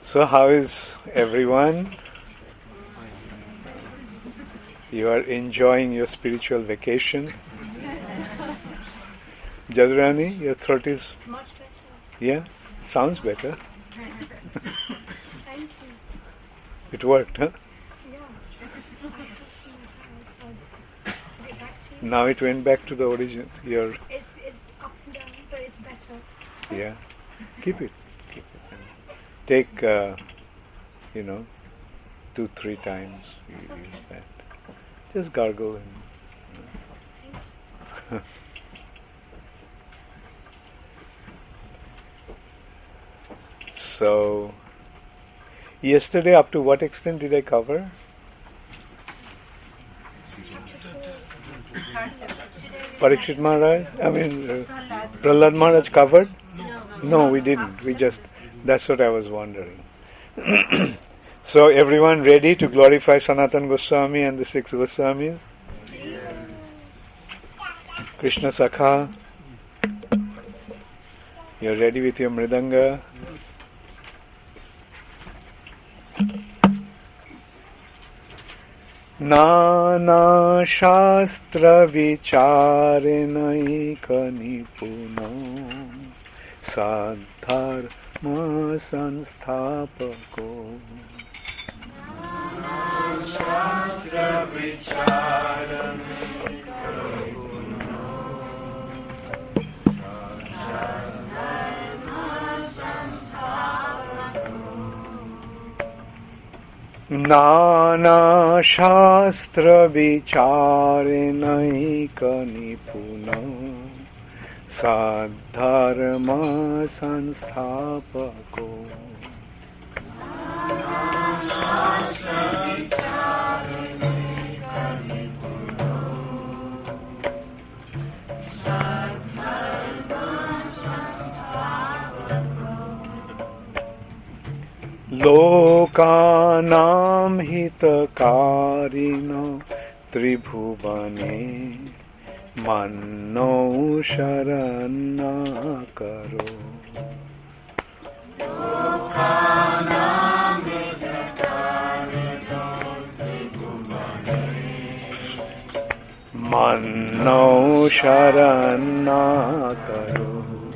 So how is everyone? You are enjoying your spiritual vacation? Jadrani, your throat is... Much better. Yeah? Sounds better. Thank you. It worked, huh? Yeah. Get back to you. Now it went back to the origin. Your... It's up and down, but it's better. Yeah. Keep it. Take, 2-3 times you use that. Just gargle and... So, yesterday up to what extent did I cover? Parikshit Maharaj? Prahlad Maharaj covered? No, we didn't. That's what I was wondering. So everyone ready to glorify Sanatana Goswami and the 6 Goswamis? Krishna Sakha? You're ready with your mridanga? Nana Shastra Vicharenayika Nipuno Sadharma Sanstapako Shastra Vicharenayika Nipuno Sadharma Sanstapako Nana Shastra Vicharenayika Nipuno Sadharma Sanstapako Shastra Vicharenayika Nipuno Sadharma Sanstapako Lokanam hitakarino tribhuvane manno sharana karo Lokanam hitakarino tribhuvane manno sharana karo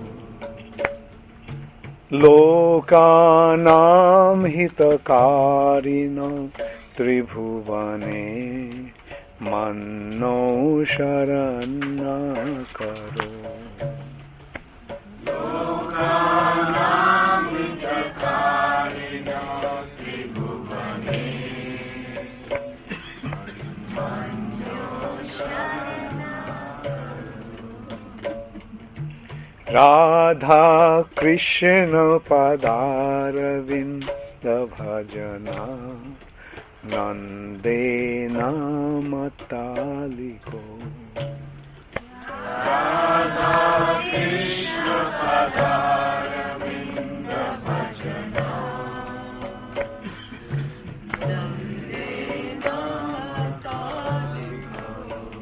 Lokanam hitakarino tribhuvane manno sharana karo Lokanam hitakarino tribhuvane manno sharana Radha Krishna Padaravinda Bhajana Nandena Mataliko Radha Krishna Padaravinda Bhajana Nandena Mataliko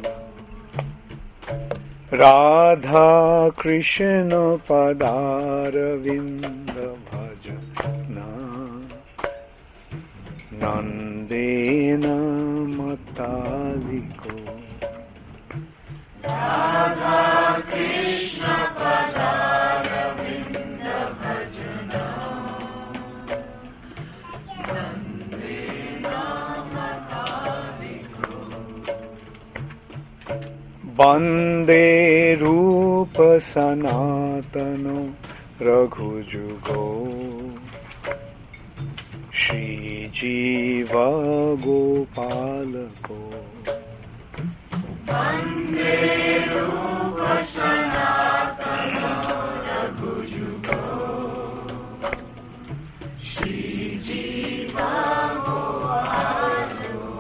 Radha Krishna Padaravinda Bhajana Nandena Mataliko Radha Krishna Padaravinda Bhajana Nandena Mataliko Bande Rupa Sanatano Raghujugo Shri Jiva Gopalako Bande Rupa Sanatano Raghujugo Shri Jiva Gopalako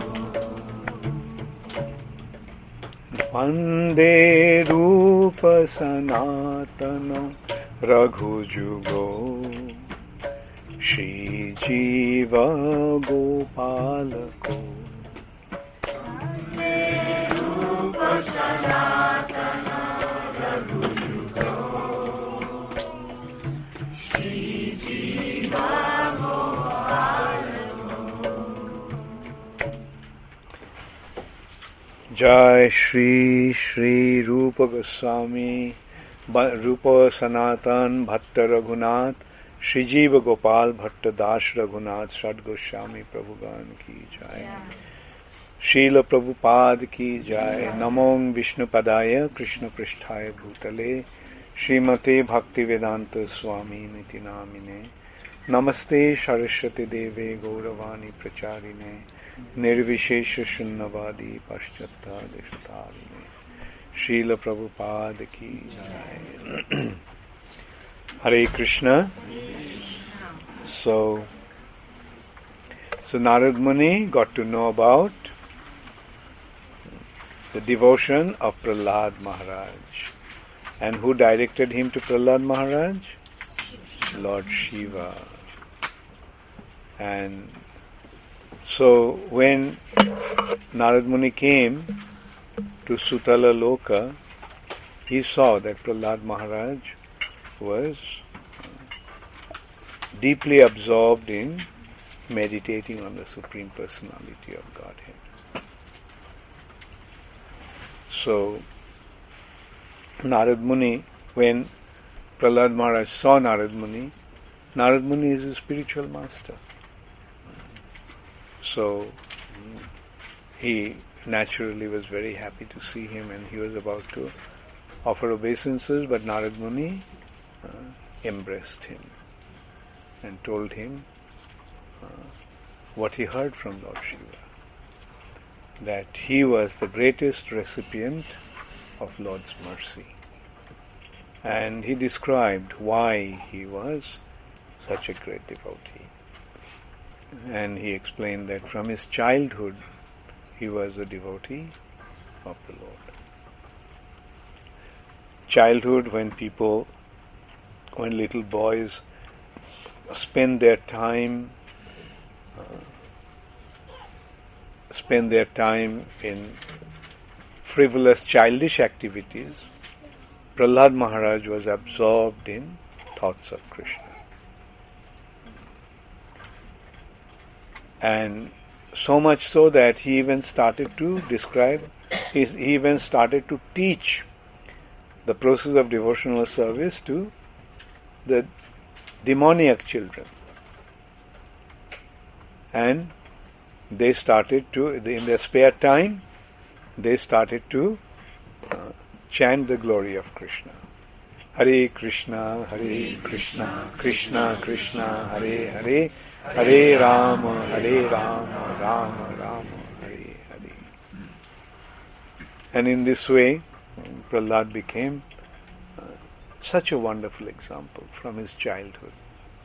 Bande Rupa Sanatana Raghujugo Shri Jiva Gopalako Bande Rupa Sanatana Raghujugo Shri Jiva Gopalako Jai Shri Shri Rupa Goswami Rupa Sanatan Bhatta Raghunath Shri Jiva Gopal Bhatta Das Raghunath Sad Goswami Prabhugan ki Jai. Srila Prabhupada ki Jai. Namong Vishnu Padaya Krishna Pristhaya Bhutale Srimate Bhakti Vedanta Swami Niti Namine Namaste Saraswati Deve Gauravani Pracharine Nirvishesha Shunnavadi Paschata Deshatarine Srila Prabhupada ki Jai. Hare Krishna. So Narad Muni got to know about the devotion of Prahlad Maharaj. And who directed him to Prahlad Maharaj? Lord Shiva. And so when Narad Muni came to Sutala Loka, he saw that Prahlad Maharaj was deeply absorbed in meditating on the Supreme Personality of Godhead. So Narad Muni, when Prahlad Maharaj saw Narad Muni is a spiritual master. So he naturally was very happy to see him, and he was about to offer obeisances, but Narad Muni embraced him and told him what he heard from Lord Shiva, that he was the greatest recipient of Lord's mercy. And he described why he was such a great devotee. And he explained that from his childhood he was a devotee of the Lord. Childhood, when little boys spend their time in frivolous childish activities, Prahlad Maharaj was absorbed in thoughts of Krishna. And so much so that he even started to teach the process of devotional service to the demoniac children. And they started to, in their spare time, they started to chant the glory of Krishna. Hare Krishna, Krishna Krishna, Hare Hare, Hare Rama, Rama Rama, Hare Hare. And in this way, Prahlad became such a wonderful example from his childhood.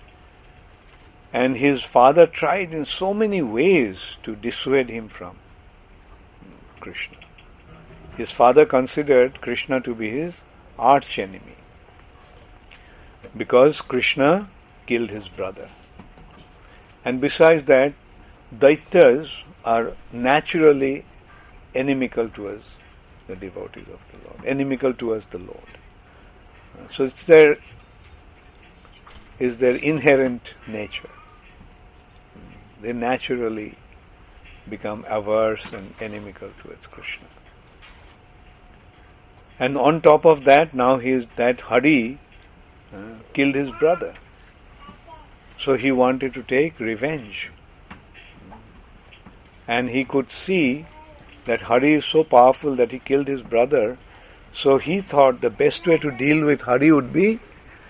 And his father tried in so many ways to dissuade him from Krishna. His father considered Krishna to be his arch enemy, because Krishna killed his brother. And besides that, Daityas are naturally inimical towards the devotees of the Lord, inimical towards the Lord. So it's their inherent nature. They naturally become averse and inimical towards Krishna. And on top of that, now that Hari killed his brother. So he wanted to take revenge. And he could see that Hari is so powerful that he killed his brother. So he thought the best way to deal with Hari would be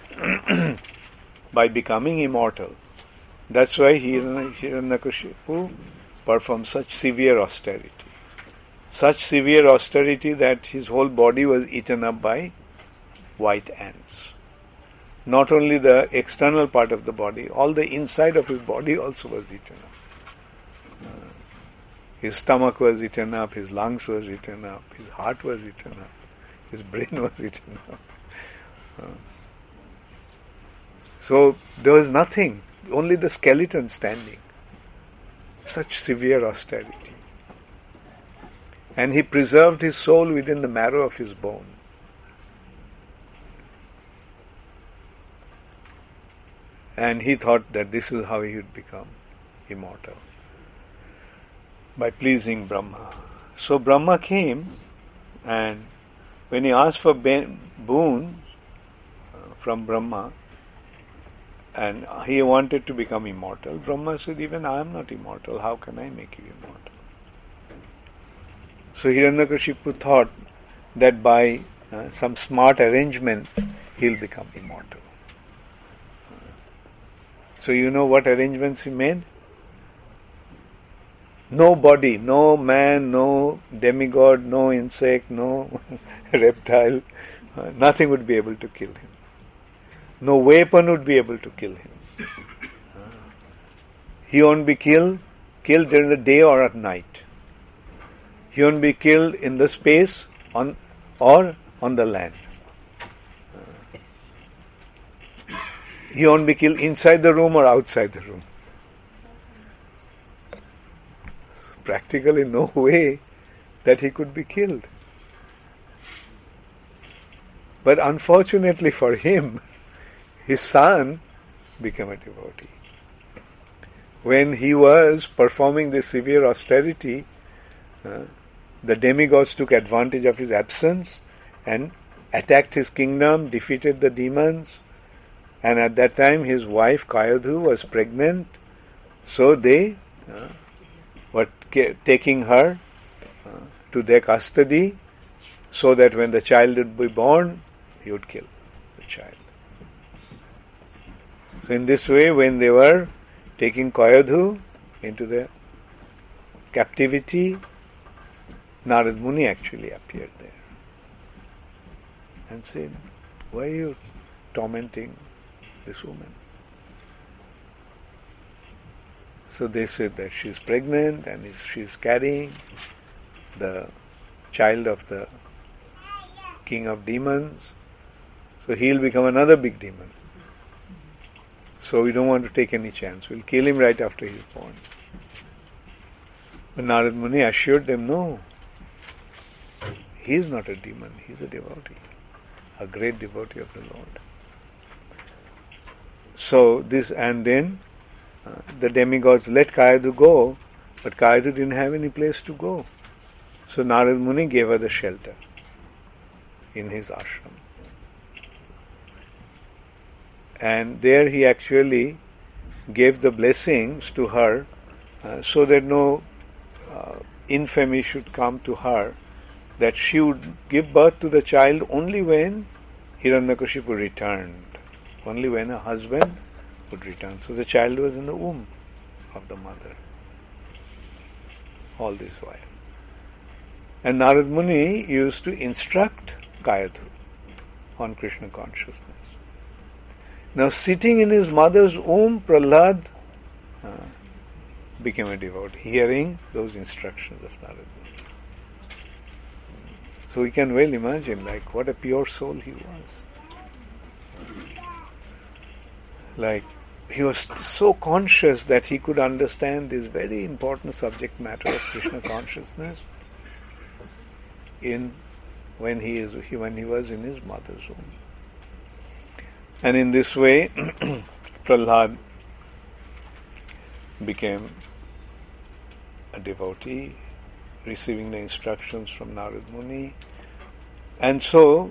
by becoming immortal. That's why Hiranyakashipu performed such severe austerity. Such severe austerity that his whole body was eaten up by white ants. Not only the external part of the body, all the inside of his body also was eaten up. His stomach was eaten up, his lungs was eaten up, his heart was eaten up, his brain was eaten up. So there was nothing, only the skeleton standing. Such severe austerity. And he preserved his soul within the marrow of his bone. And he thought that this is how he would become immortal, by pleasing Brahma. So Brahma came, and when he asked for boon from Brahma, and he wanted to become immortal, Brahma said, even I am not immortal, how can I make you immortal? So Hiranyakashipu thought that by some smart arrangement, he'll become immortal. So you know what arrangements he made? No body, no man, no demigod, no insect, no reptile, nothing would be able to kill him. No weapon would be able to kill him. He won't be killed during the day or at night. He won't be killed in the space or on the land. He won't be killed inside the room or outside the room. Practically no way that he could be killed. But unfortunately for him, his son became a devotee. When he was performing this severe austerity, the demigods took advantage of his absence and attacked his kingdom, defeated the demons, and at that time his wife Kayadhu was pregnant, so they were taking her to their custody so that when the child would be born, he would kill the child. So in this way, when they were taking Kayadhu into the captivity, Narad Muni actually appeared there and said, why are you tormenting this woman? So they said that she is pregnant and she is carrying the child of the king of demons. So he will become another big demon. So we don't want to take any chance. We'll kill him right after he is born. But Narad Muni assured them, no, he is not a demon, he is a devotee, a great devotee of the Lord. So this, and then the demigods let Kayadhu go, but Kayadhu didn't have any place to go. So Narad Muni gave her the shelter in his ashram. And there he actually gave the blessings to her so that no infamy should come to her, that she would give birth to the child only when Hiranyakashipu returned, only when her husband would return. So the child was in the womb of the mother all this while. And Narad Muni used to instruct Kayadhu on Krishna consciousness. Now, sitting in his mother's womb, Prahlad became a devotee, hearing those instructions of Narad Muni. So we can well imagine, like, what a pure soul he was. Like, he was so conscious that he could understand this very important subject matter of Krishna consciousness when he was in his mother's womb. And in this way, Prahlad became a devotee, receiving the instructions from Narad Muni. And so,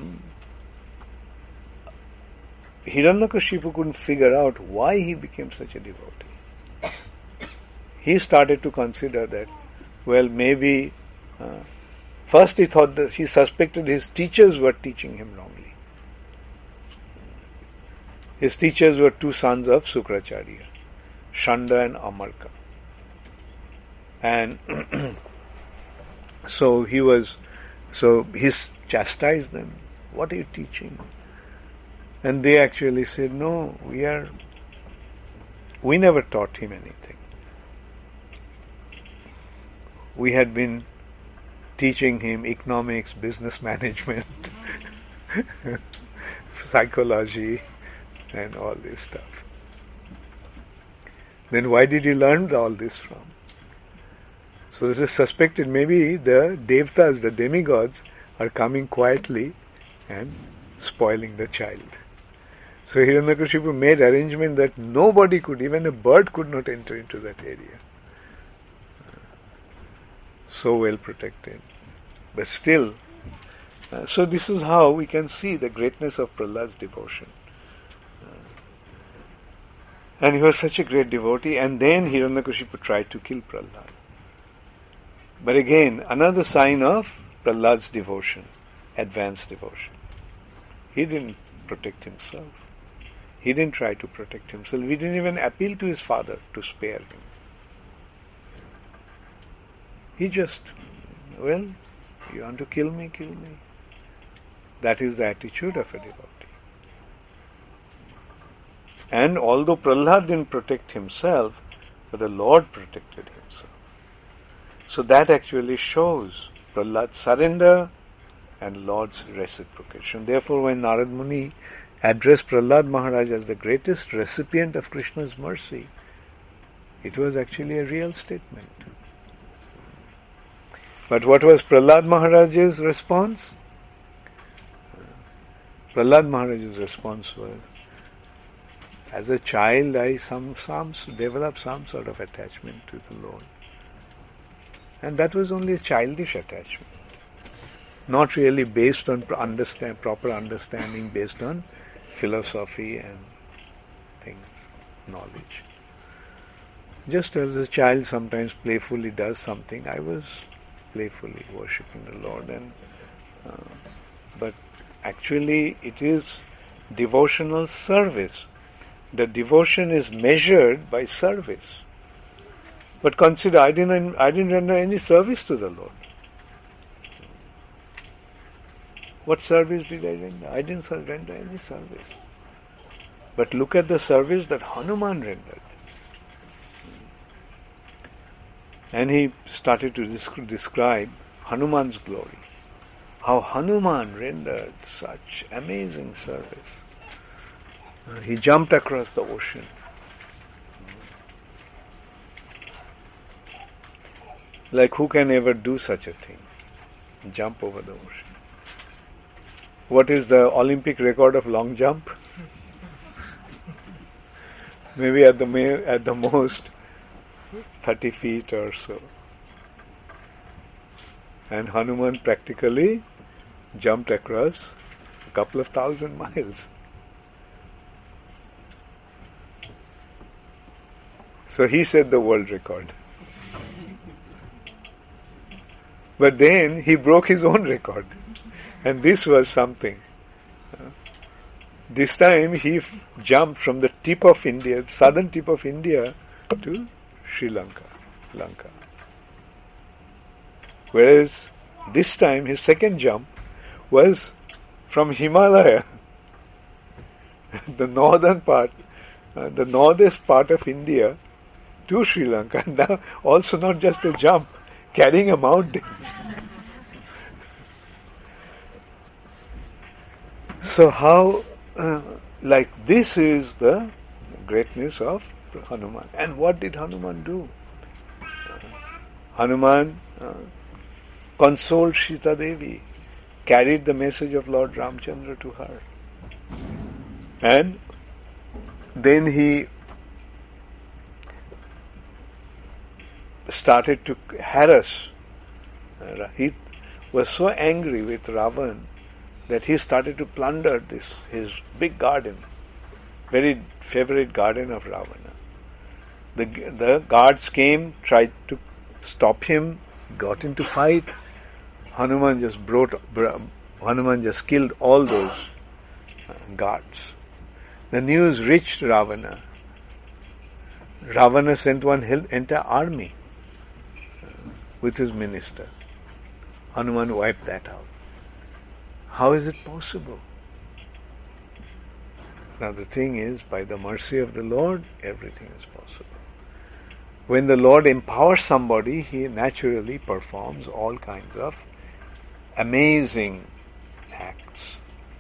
Hiranyakashipu couldn't figure out why he became such a devotee. He started to consider that, well, maybe, first he thought that he suspected his teachers were teaching him wrongly. His teachers were two sons of Sukracharya, Shanda and Amarka. And so he chastised them. What are you teaching? And they actually said, no, we never taught him anything. We had been teaching him economics, business management, psychology, and all this stuff. Then why did he learn all this from? So this is suspected maybe the devtas, the demigods, are coming quietly and spoiling the child. So Hiranyakashipu made arrangement that nobody could, even a bird could not enter into that area. so well protected. But still, so this is how we can see the greatness of Prahlad's devotion. And he was such a great devotee, and then Hiranyakashipu tried to kill Prahlad. But again, another sign of Prahlad's devotion, advanced devotion. He didn't protect himself. He didn't try to protect himself. He didn't even appeal to his father to spare him. He just, well, you want to kill me, kill me. That is the attitude of a devotee. And although Prahlad didn't protect himself, but the Lord protected himself. So that actually shows Prahlad's surrender and Lord's reciprocation. Therefore, when Narad Muni addressed Prahlad Maharaj as the greatest recipient of Krishna's mercy, it was actually a real statement. But what was Prahlad Maharaj's response? Prahlad Maharaj's response was, as a child, I developed some sort of attachment to the Lord. And that was only a childish attachment. Not really based on proper understanding, based on philosophy and things, knowledge. Just as a child sometimes playfully does something, I was playfully worshipping the Lord. But actually it is devotional service. The devotion is measured by service. But consider, I didn't render any service to the Lord. What service did I render? I didn't render any service. But look at the service that Hanuman rendered. And he started to describe Hanuman's glory. How Hanuman rendered such amazing service. He jumped across the ocean. Like, who can ever do such a thing? Jump over the ocean. What is the Olympic record of long jump? Maybe at the most 30 feet or so. And Hanuman practically jumped across a couple of 1,000 miles. So he set the world record. But then he broke his own record. And this was something. This time he jumped from the tip of India, southern tip of India, to Sri Lanka. Whereas this time his second jump was from Himalaya, the northern part, the northest part of India, to Sri Lanka. And now also not just a jump, carrying a mountain. So how, like this is the greatness of Hanuman. And what did Hanuman do? Hanuman consoled Sita Devi, carried the message of Lord Ramchandra to her. And then he started to harass. He was so angry with Ravan that he started to plunder his big garden, very favorite garden of Ravana. The guards came, tried to stop him, got into fight. Hanuman just killed all those guards. The news reached Ravana. Ravana sent one entire army with his minister. Hanuman wiped that out. How is it possible? Now the thing is, by the mercy of the Lord, everything is possible. When the Lord empowers somebody, He naturally performs all kinds of amazing acts.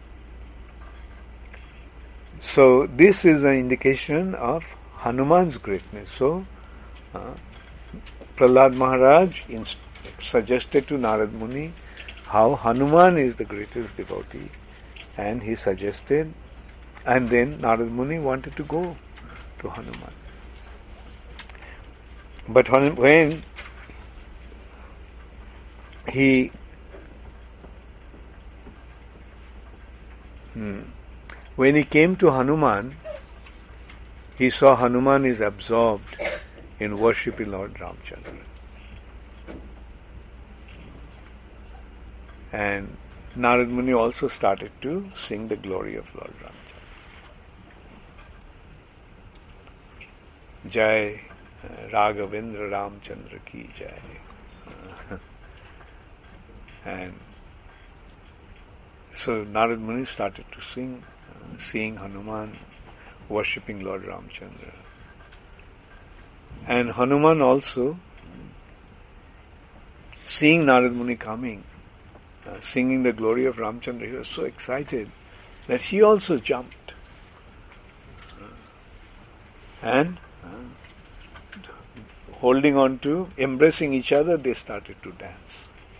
So this is an indication of Hanuman's greatness. So Prahlad Maharaj suggested to Narad Muni how Hanuman is the greatest devotee, and he suggested, and then Narad Muni wanted to go to Hanuman. But when he when he came to Hanuman, he saw Hanuman is absorbed in worshipping Lord Ramchandra. And Narad Muni also started to sing the glory of Lord Ramchandra. Jai Raghavendra Ramchandra ki Jai. And so Narad Muni started to sing, seeing Hanuman worshipping Lord Ramchandra. And Hanuman also, seeing Narad Muni coming, singing the glory of Ramchandra, he was so excited that he also jumped. And holding on to, embracing each other, they started to dance.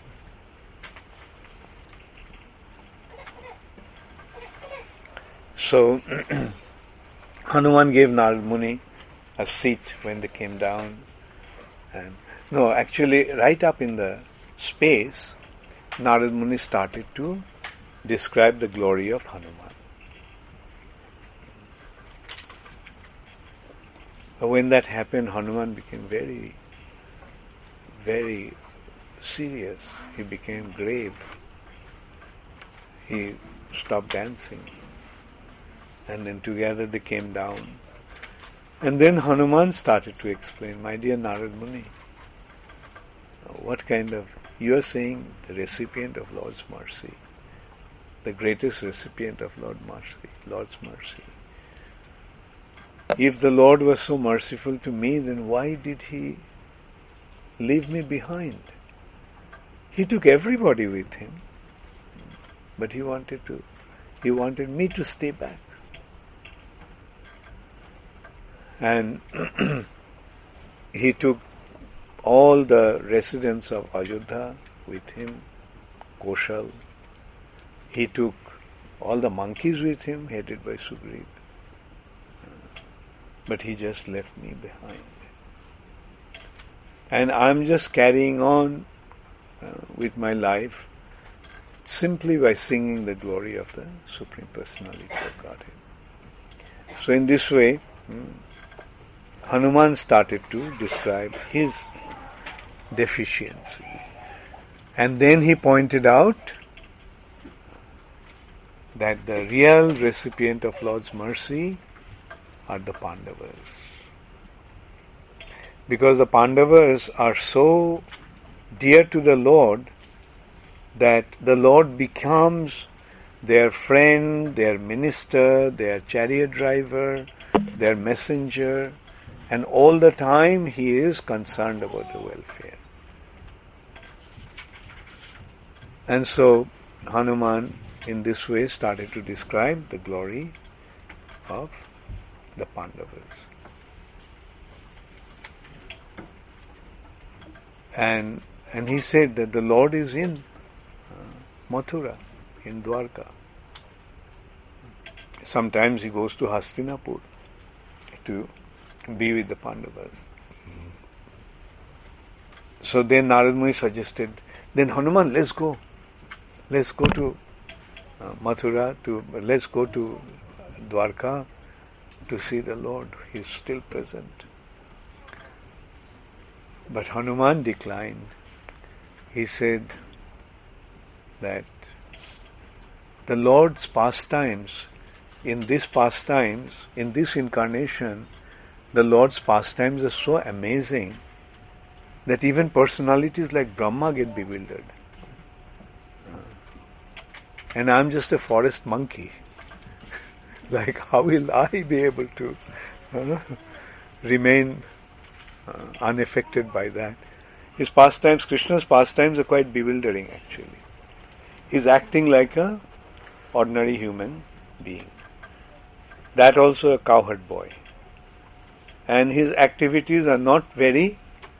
So, Hanuman gave Narad Muni a seat when they came down. And no, actually, right up in the space, Narad Muni started to describe the glory of Hanuman. When that happened, Hanuman became very, very serious. He became grave. He stopped dancing. And then together they came down. And then Hanuman started to explain, my dear Narad Muni, what kind of, you are saying the recipient of Lord's mercy, the greatest recipient of Lord's mercy. If the Lord was so merciful to me, then why did He leave me behind? He took everybody with Him, but He wanted me to stay back. And He took all the residents of Ayodhya with Him, Koshal. He took all the monkeys with Him, headed by Sugriv. But He just left me behind. And I'm just carrying on with my life simply by singing the glory of the Supreme Personality of Godhead. So in this way, Hanuman started to describe his deficiency. And then he pointed out that the real recipient of Lord's mercy are the Pandavas. Because the Pandavas are so dear to the Lord that the Lord becomes their friend, their minister, their chariot driver, their messenger, and all the time He is concerned about the welfare. And so Hanuman in this way started to describe the glory of the Pandavas. And he said that the Lord is in Mathura, in Dwarka. Sometimes He goes to Hastinapur to be with the Pandavas. So then Narad Muni suggested, then Hanuman, let's go to Mathura, let's go to Dwarka to see the Lord. He is still present. But Hanuman declined. He said that the Lord's pastimes, in this incarnation, the Lord's pastimes are so amazing that even personalities like Brahma get bewildered. And I'm just a forest monkey. Like, how will I be able to remain unaffected by that? His pastimes, Krishna's pastimes are quite bewildering actually. He's acting like a ordinary human being. That also a cowherd boy. And his activities are not very,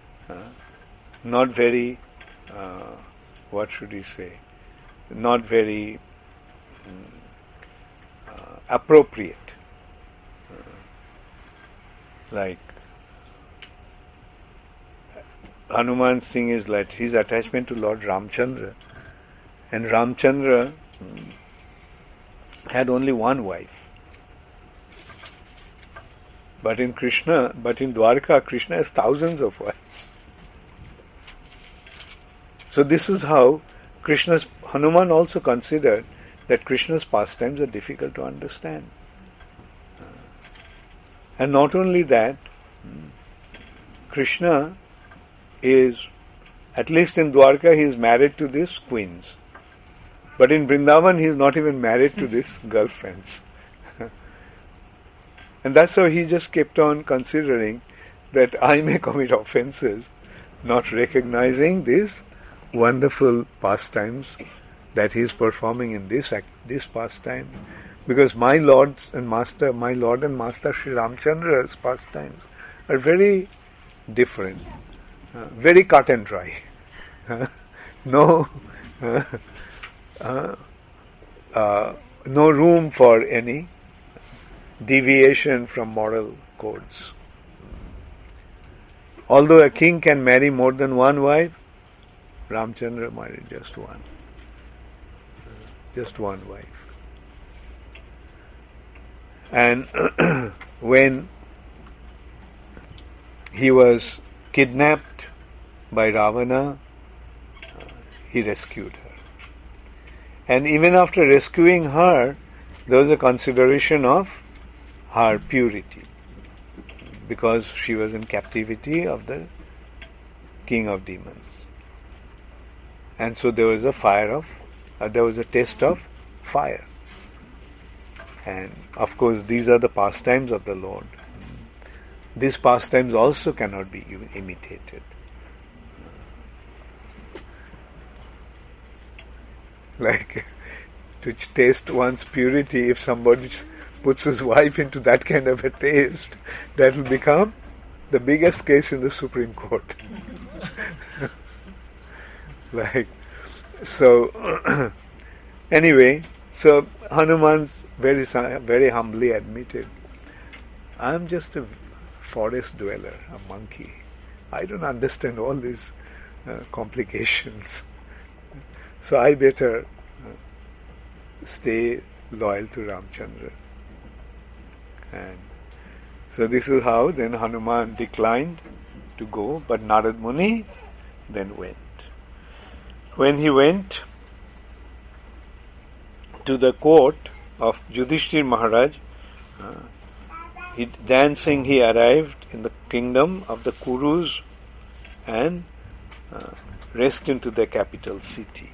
what should we say, not very appropriate. Like Hanuman's thing is like his attachment to Lord Ramchandra. And Ramchandra had only one wife. But in Dwarka, Krishna has thousands of wives. So this is how Hanuman also considered that Krishna's pastimes are difficult to understand. And not only that, Krishna is, at least in Dwarka, he is married to these queens. But in Vrindavan, he is not even married to these girlfriends. And that's how he just kept on considering that I may commit offenses, not recognizing these wonderful pastimes that he is performing in this pastime. Because my Lord and Master Sri Ramchandra's pastimes are very different, very cut and dry. No room for any deviation from moral codes. Although a king can marry more than one wife, Ramchandra married just one. Just one wife. And when he was kidnapped by Ravana, he rescued her. And even after rescuing her, there was a consideration of her purity, because she was in captivity of the king of demons. And so there was a test of fire. And of course these are the pastimes of the Lord. These pastimes also cannot be imitated. Like to taste one's purity, if somebody puts his wife into that kind of a taste, that will become the biggest case in the Supreme Court. Anyway, so Hanuman very humbly admitted, I'm just a forest dweller, a monkey. I don't understand all these complications. So I better stay loyal to Ramchandra. And so this is how then Hanuman declined to go, but Narad Muni then went. When he went to the court of Yudhishthir Maharaj, dancing he arrived in the kingdom of the Kurus and rest into the capital city.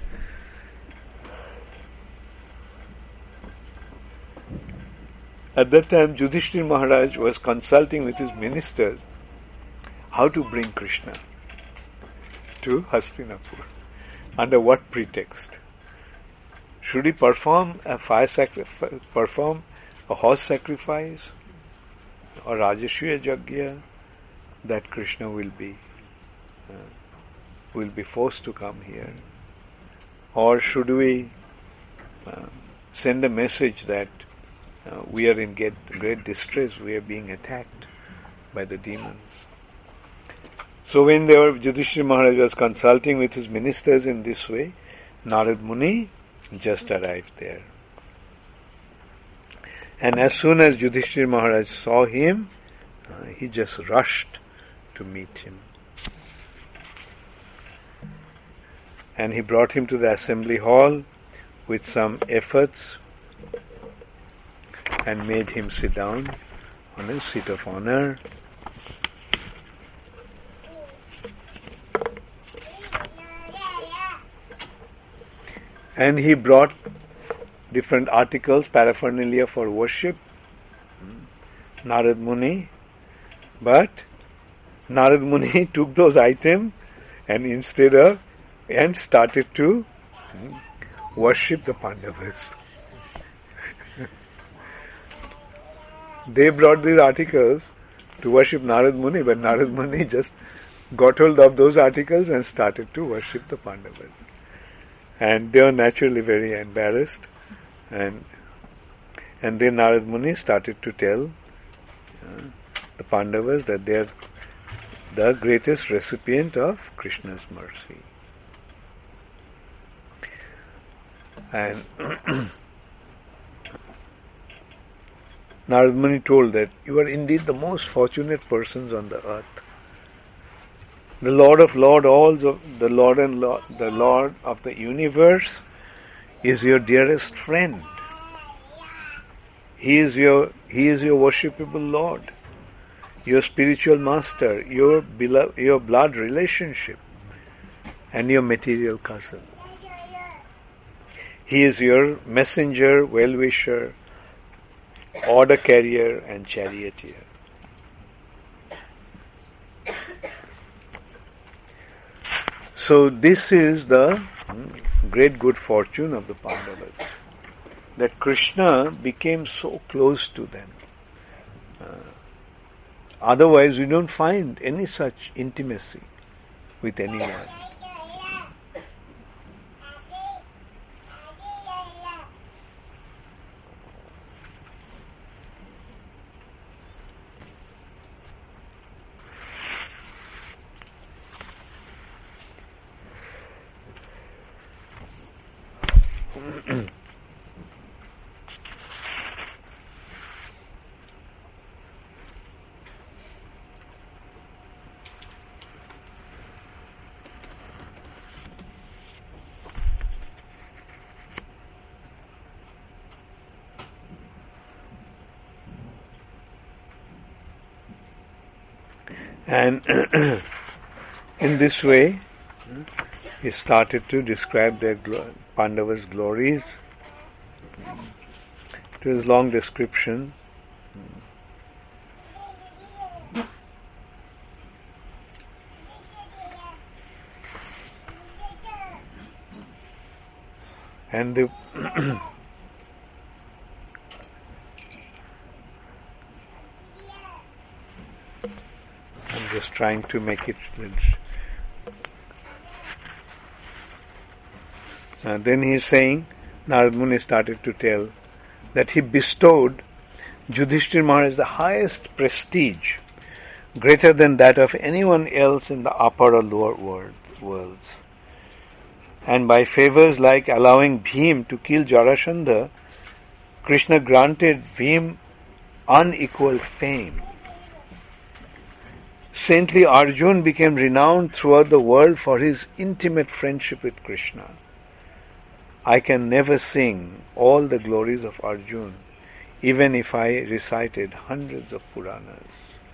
At that time, Yudhishthir Maharaj was consulting with his ministers how to bring Krishna to Hastinapur. Under what pretext? Should he perform a horse sacrifice or Rajasuya Yajna, that Krishna will be forced to come here? Or should we send a message that we are in great distress, we are being attacked by the demons? So when Yudhishthira Maharaj was consulting with his ministers in this way, Narad Muni just arrived there. And as soon as Yudhishthira Maharaj saw him, he just rushed to meet him. And he brought him to the assembly hall with some efforts and made him sit down on a seat of honor. And he brought different articles, paraphernalia for worship, Narad Muni. But Narad Muni took those items and started to worship the Pandavas. They brought these articles to worship Narad Muni, but Narad Muni just got hold of those articles and started to worship the Pandavas. And they were naturally very embarrassed. And then Narad Muni started to tell the Pandavas that the greatest recipient of Krishna's mercy. And Narad Muni told that you are indeed the most fortunate persons on the earth. The Lord of Lords, the Lord of the universe, is your dearest friend. He is your worshipable Lord, your spiritual master, your blood relationship, and your material cousin. He is your messenger, well-wisher, order carrier, and charioteer. So this is the great good fortune of the Pandavas, that Krishna became so close to them. Otherwise, we don't find any such intimacy with anyone. And in this way, he started to describe their Pandavas' glories. It was a long description. And the I'm just trying to make it. Then he is saying, Narad Muni started to tell that he bestowed Yudhishthira Maharaj the highest prestige, greater than that of anyone else in the upper or lower worlds. And by favors like allowing Bhim to kill Jarasandha, Krishna granted Bhim unequaled fame. Saintly Arjun became renowned throughout the world for his intimate friendship with Krishna. I can never sing all the glories of Arjun, even if I recited hundreds of Puranas.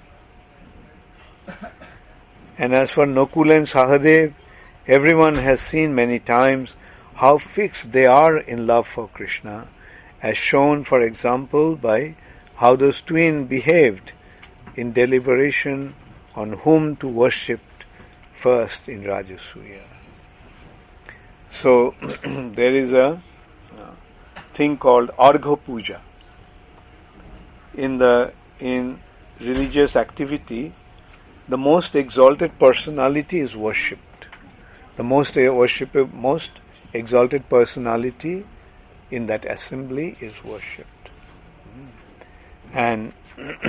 And as for Nakul and Sahadev, everyone has seen many times how fixed they are in love for Krishna, as shown, for example, by how those twins behaved in deliberation on whom to worship first in Rajasuya. So there is a thing called Argha Puja. In religious activity, the most exalted personality is worshipped. The most exalted personality in that assembly is worshipped. And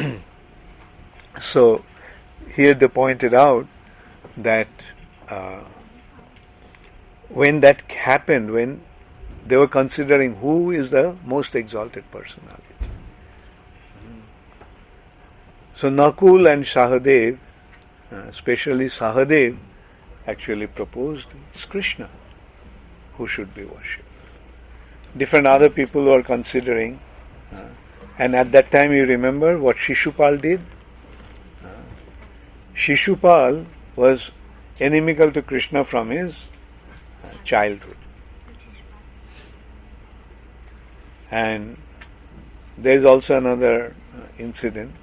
so here they pointed out that when that happened, when they were considering who is the most exalted personality. So Nakul and Sahadev, especially Sahadev, actually proposed it's Krishna who should be worshipped. Different other people were considering, and at that time you remember what Shishupal did? Shishupal was inimical to Krishna from his childhood. And there is also another incident.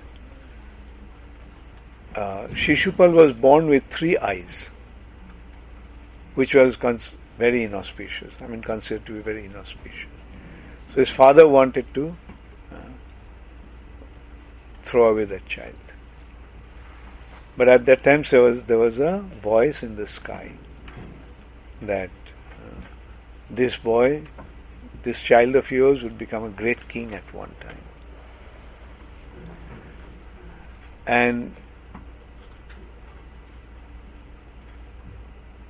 Shishupal was born with 3 eyes, which was very inauspicious. Considered to be very inauspicious. So his father wanted to throw away that child. But at that time there was a voice in the sky that this boy, this child of yours would become a great king at one time. And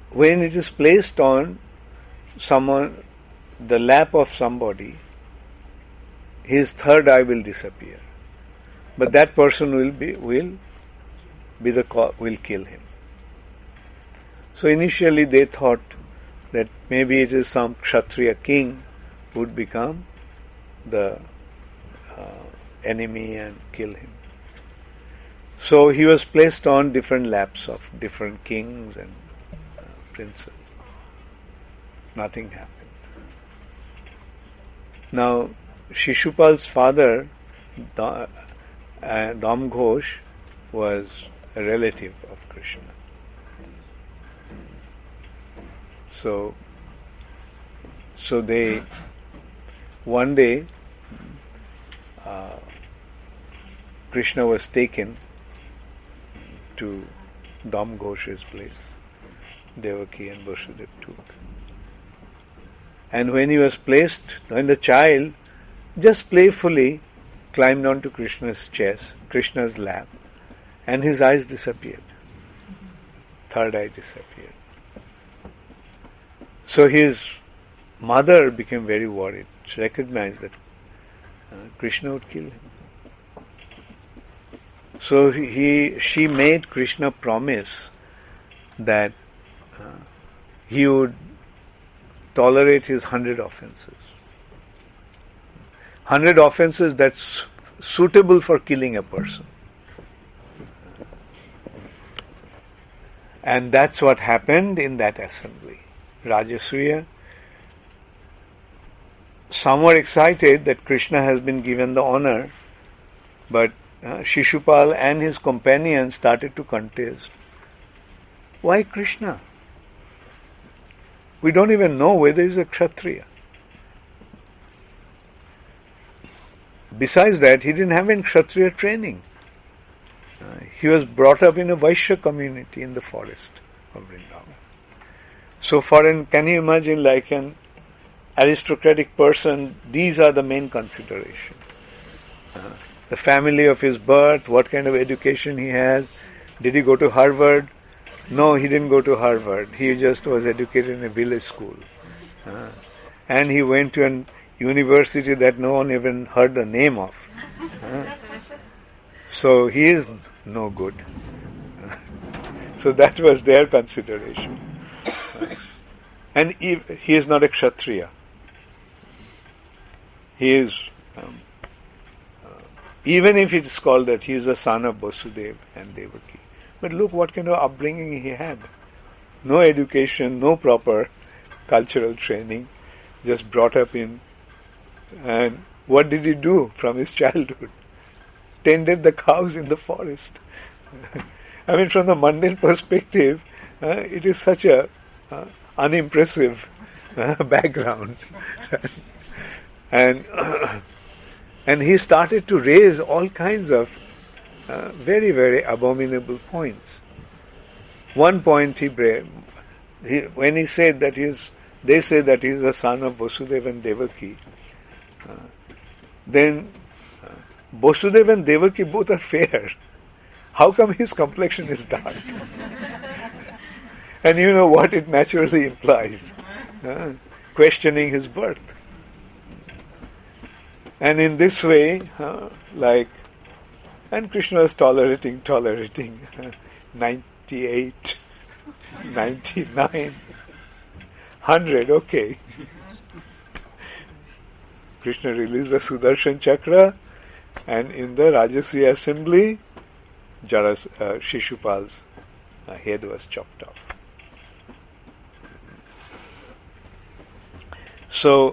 when it is placed on someone, the lap of somebody, his third eye will disappear. But that person will kill him. So initially they thought that maybe it is some Kshatriya king who would become the enemy and kill him. So he was placed on different laps of different kings and princes. Nothing happened. Now Shishupal's father, Dam Ghosh, was a relative of Krishna. So they, one day, Krishna was taken to Dam Ghosh's place. Devaki and Vasudeva took. And when he was placed, when the child just playfully climbed onto Krishna's chest, Krishna's lap, and his eyes disappeared. Third eye disappeared. So his mother became very worried. She recognized that Krishna would kill him. So she made Krishna promise that he would tolerate his 100 offenses. 100 offenses that's suitable for killing a person. And that's what happened in that assembly. Rajasuya, some were excited that Krishna has been given the honor, but Shishupal and his companions started to contest. Why Krishna? We don't even know whether he's a Kshatriya. Besides that, he didn't have any Kshatriya training. He was brought up in a Vaishya community in the forest of Vrindavan. So can you imagine, like an aristocratic person, these are the main considerations. The family of his birth, what kind of education he has, did he go to Harvard? No, he didn't go to Harvard. He just was educated in a village school. And he went to a university that no one even heard the name of. So he is no good. So that was their consideration. And he is not a Kshatriya. He is, even if it is called that he is a son of Vasudeva and Devaki. But look what kind of upbringing he had. No education, no proper cultural training, just brought up in. And what did he do from his childhood? Tended the cows in the forest. I mean, from the mundane perspective, it is such a unimpressive background. And he started to raise all kinds of very, very abominable points. One point when he said that they say that he is the son of Vasudeva and Devaki, then Vasudeva and Devaki both are fair. How come his complexion is dark? And you know what it naturally implies. Questioning his birth. And in this way, and Krishna was tolerating, 98, 99, 100, okay. Krishna released the Sudarshan Chakra, and in the Rajasuya assembly, Shishupal's head was chopped off. So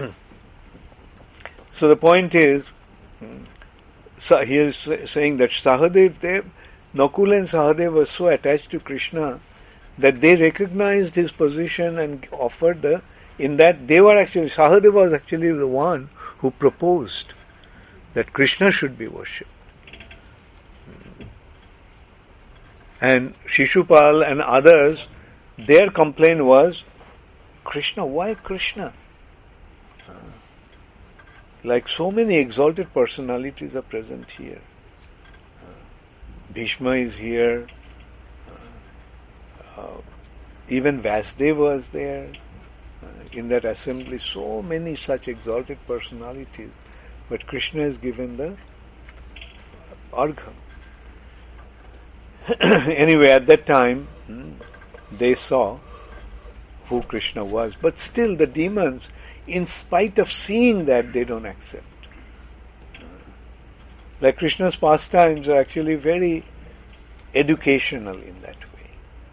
the point is, he is saying that Nakul and Sahadev were so attached to Krishna that they recognized his position and offered Sahadev was actually the one who proposed that Krishna should be worshipped. And Shishupal and others, their complaint was, Krishna, why Krishna? Like so many exalted personalities are present here. Bhishma is here. even Vasudeva was there in that assembly. So many such exalted personalities. But Krishna is given the Argham. Anyway, at that time, they saw who Krishna was. But still the demons, in spite of seeing that, they don't accept. Like Krishna's pastimes are actually very educational in that way.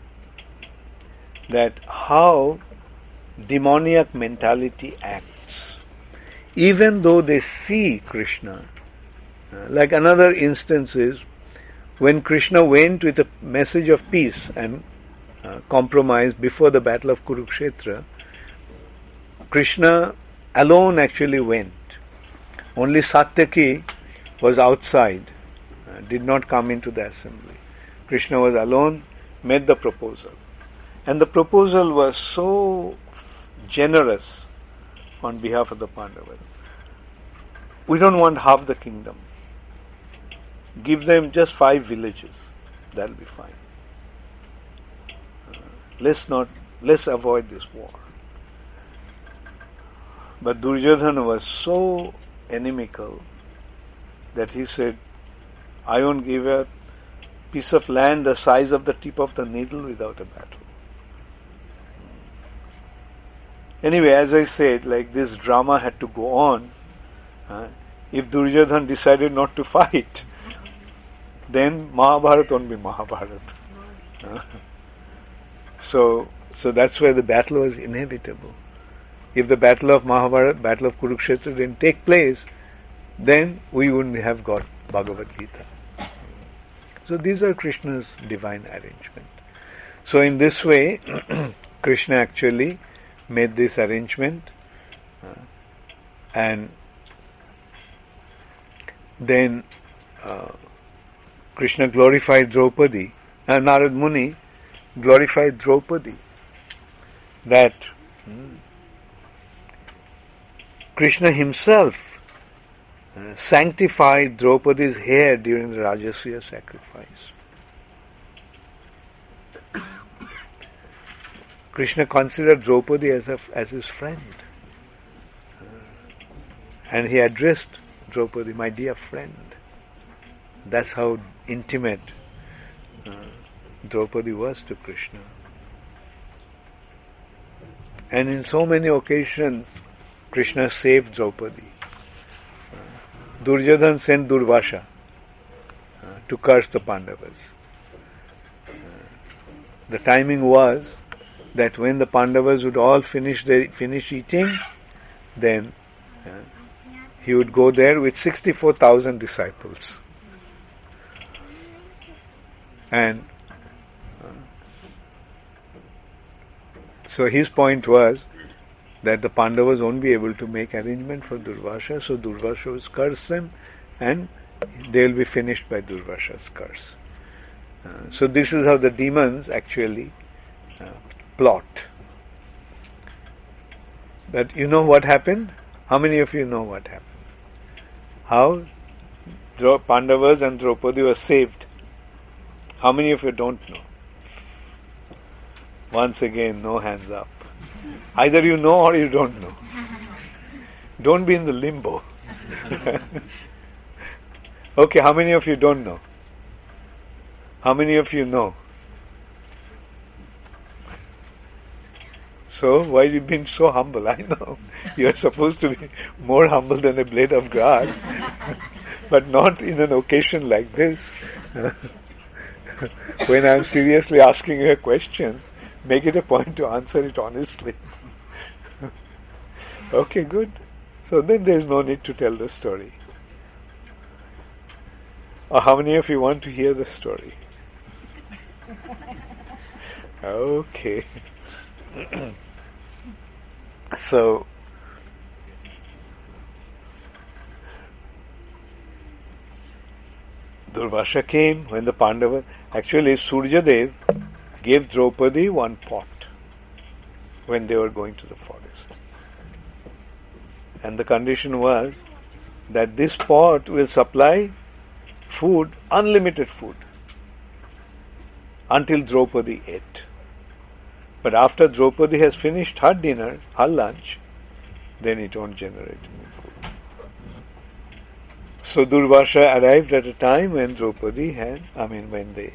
That how demoniac mentality acts. Even though they see Krishna, like another instance is when Krishna went with a message of peace and compromise before the battle of Kurukshetra, Krishna alone actually went. Only Satyaki was outside, did not come into the assembly. Krishna was alone, made the proposal. And the proposal was so generous on behalf of the Pandavas. We don't want half the kingdom. Give them just 5 villages. That'll be fine. Let's avoid this war. But Duryodhana was so inimical that he said, I won't give a piece of land the size of the tip of the needle without a battle. Anyway, as I said, like this drama had to go on. If Duryodhana decided not to fight, then Mahabharata won't be Mahabharata. So that's why the battle was inevitable. If the battle of Mahabharata, battle of Kurukshetra didn't take place, then we wouldn't have got Bhagavad Gita. So these are Krishna's divine arrangement. So in this way, Krishna actually made this arrangement, and then Krishna glorified Draupadi, and Narad Muni glorified Draupadi, that Krishna himself sanctified Draupadi's hair during the Rajasuya sacrifice. Krishna considered Draupadi as his friend. And he addressed Draupadi, my dear friend. That's how intimate Draupadi was to Krishna. And in so many occasions, Krishna saved Draupadi. Duryodhana sent Durvasha to curse the Pandavas. The timing was that when the Pandavas would all finish eating, then he would go there with 64,000 disciples. And so his point was that the Pandavas won't be able to make arrangement for Durvasha, so Durvasha will curse them and they will be finished by Durvasha's curse. So this is how the demons actually plot. But you know what happened? How many of you know what happened? How Pandavas and Draupadi were saved? How many of you don't know? Once again, no hands up. Either you know or you don't know. Don't be in the limbo. Okay, how many of you don't know? How many of you know? So, why you been so humble? I know. You are supposed to be more humble than a blade of grass. But not in an occasion like this. When I am seriously asking you a question, make it a point to answer it honestly. Okay, good. So then there is no need to tell the story. Or how many of you want to hear the story? Okay. So, Durvasha came when the Pandavas... Actually, Suryadev gave Draupadi one pot when they were going to the forest. And the condition was that this pot will supply food, unlimited food, until Draupadi ate. But after Draupadi has finished her dinner, her lunch, then it won't generate any food. So Durvasa arrived at a time when Draupadi when they...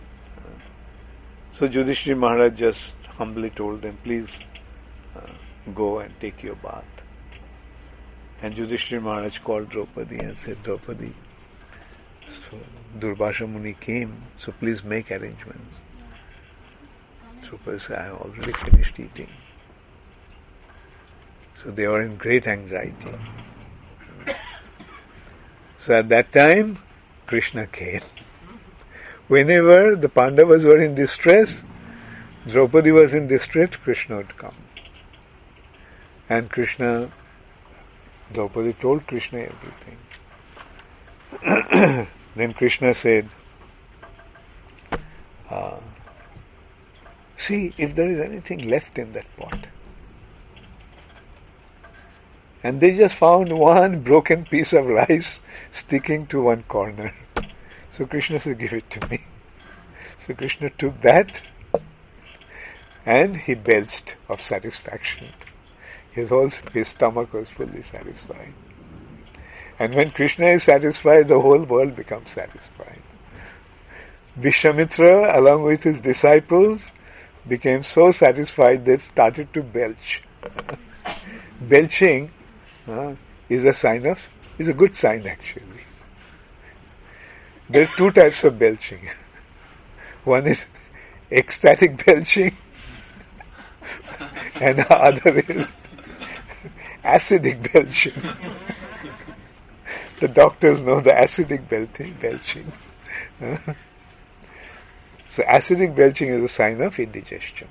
so Yudhishthira Maharaj just humbly told them, please go and take your bath. And Yudhishthira Maharaj called Draupadi and said, Draupadi, so Durvasa Muni came, so please make arrangements. Draupadi said, I have already finished eating. So they were in great anxiety. So at that time, Krishna came. Whenever the Pandavas were in distress, Draupadi was in distress, Krishna would come. And Draupadi told Krishna everything. Then Krishna said, see if there is anything left in that pot. And they just found one broken piece of rice sticking to one corner. So Krishna said, give it to me. So Krishna took that and he belched of satisfaction. His stomach was fully satisfied. And when Krishna is satisfied, the whole world becomes satisfied. Vishwamitra, along with his disciples, became so satisfied they started to belch. Belching is a good sign actually. There are two types of belching. One is ecstatic belching and the other is acidic belching. The doctors know the acidic belching. So acidic belching is a sign of indigestion.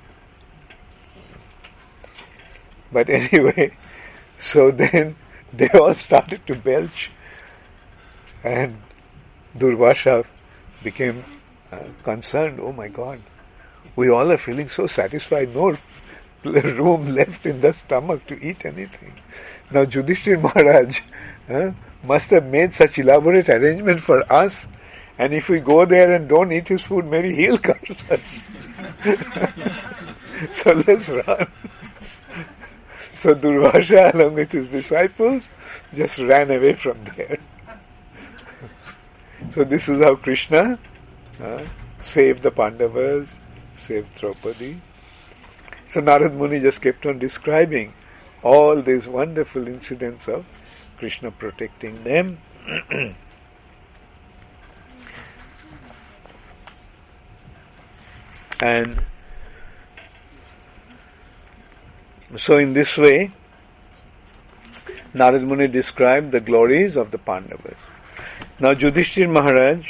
But anyway, so then they all started to belch and Durvasa became concerned. Oh my God, we all are feeling so satisfied, no room left in the stomach to eat anything. Now Yudhishthira Maharaj must have made such elaborate arrangement for us, and if we go there and don't eat his food, maybe he'll curse us. So let's run. So Durvasa, along with his disciples, just ran away from there. So this is how Krishna saved the Pandavas, saved Draupadi. So Narad Muni just kept on describing all these wonderful incidents of Krishna protecting them. And so in this way, Narad Muni described the glories of the Pandavas. Now Yudhishthira Maharaj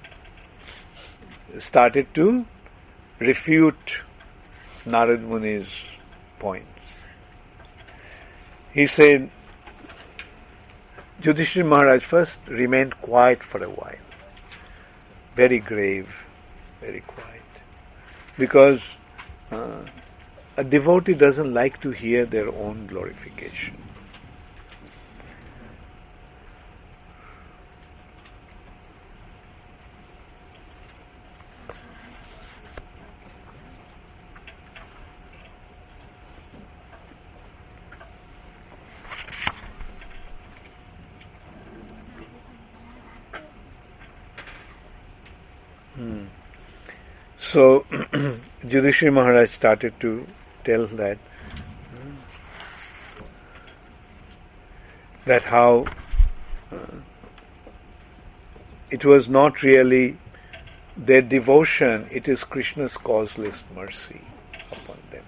started to refute Narad Muni's points. He said, Yudhishthira Maharaj first remained quiet for a while, very grave, very quiet, because a devotee doesn't like to hear their own glorification. So Yudhishthira Maharaj started to tell that how it was not really their devotion, it is Krishna's causeless mercy upon them.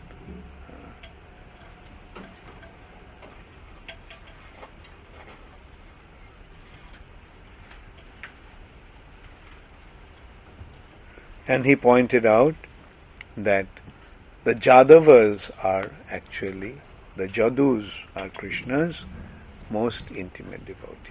And he pointed out that the Jadavas are actually, the Jadus are Krishna's most intimate devotees.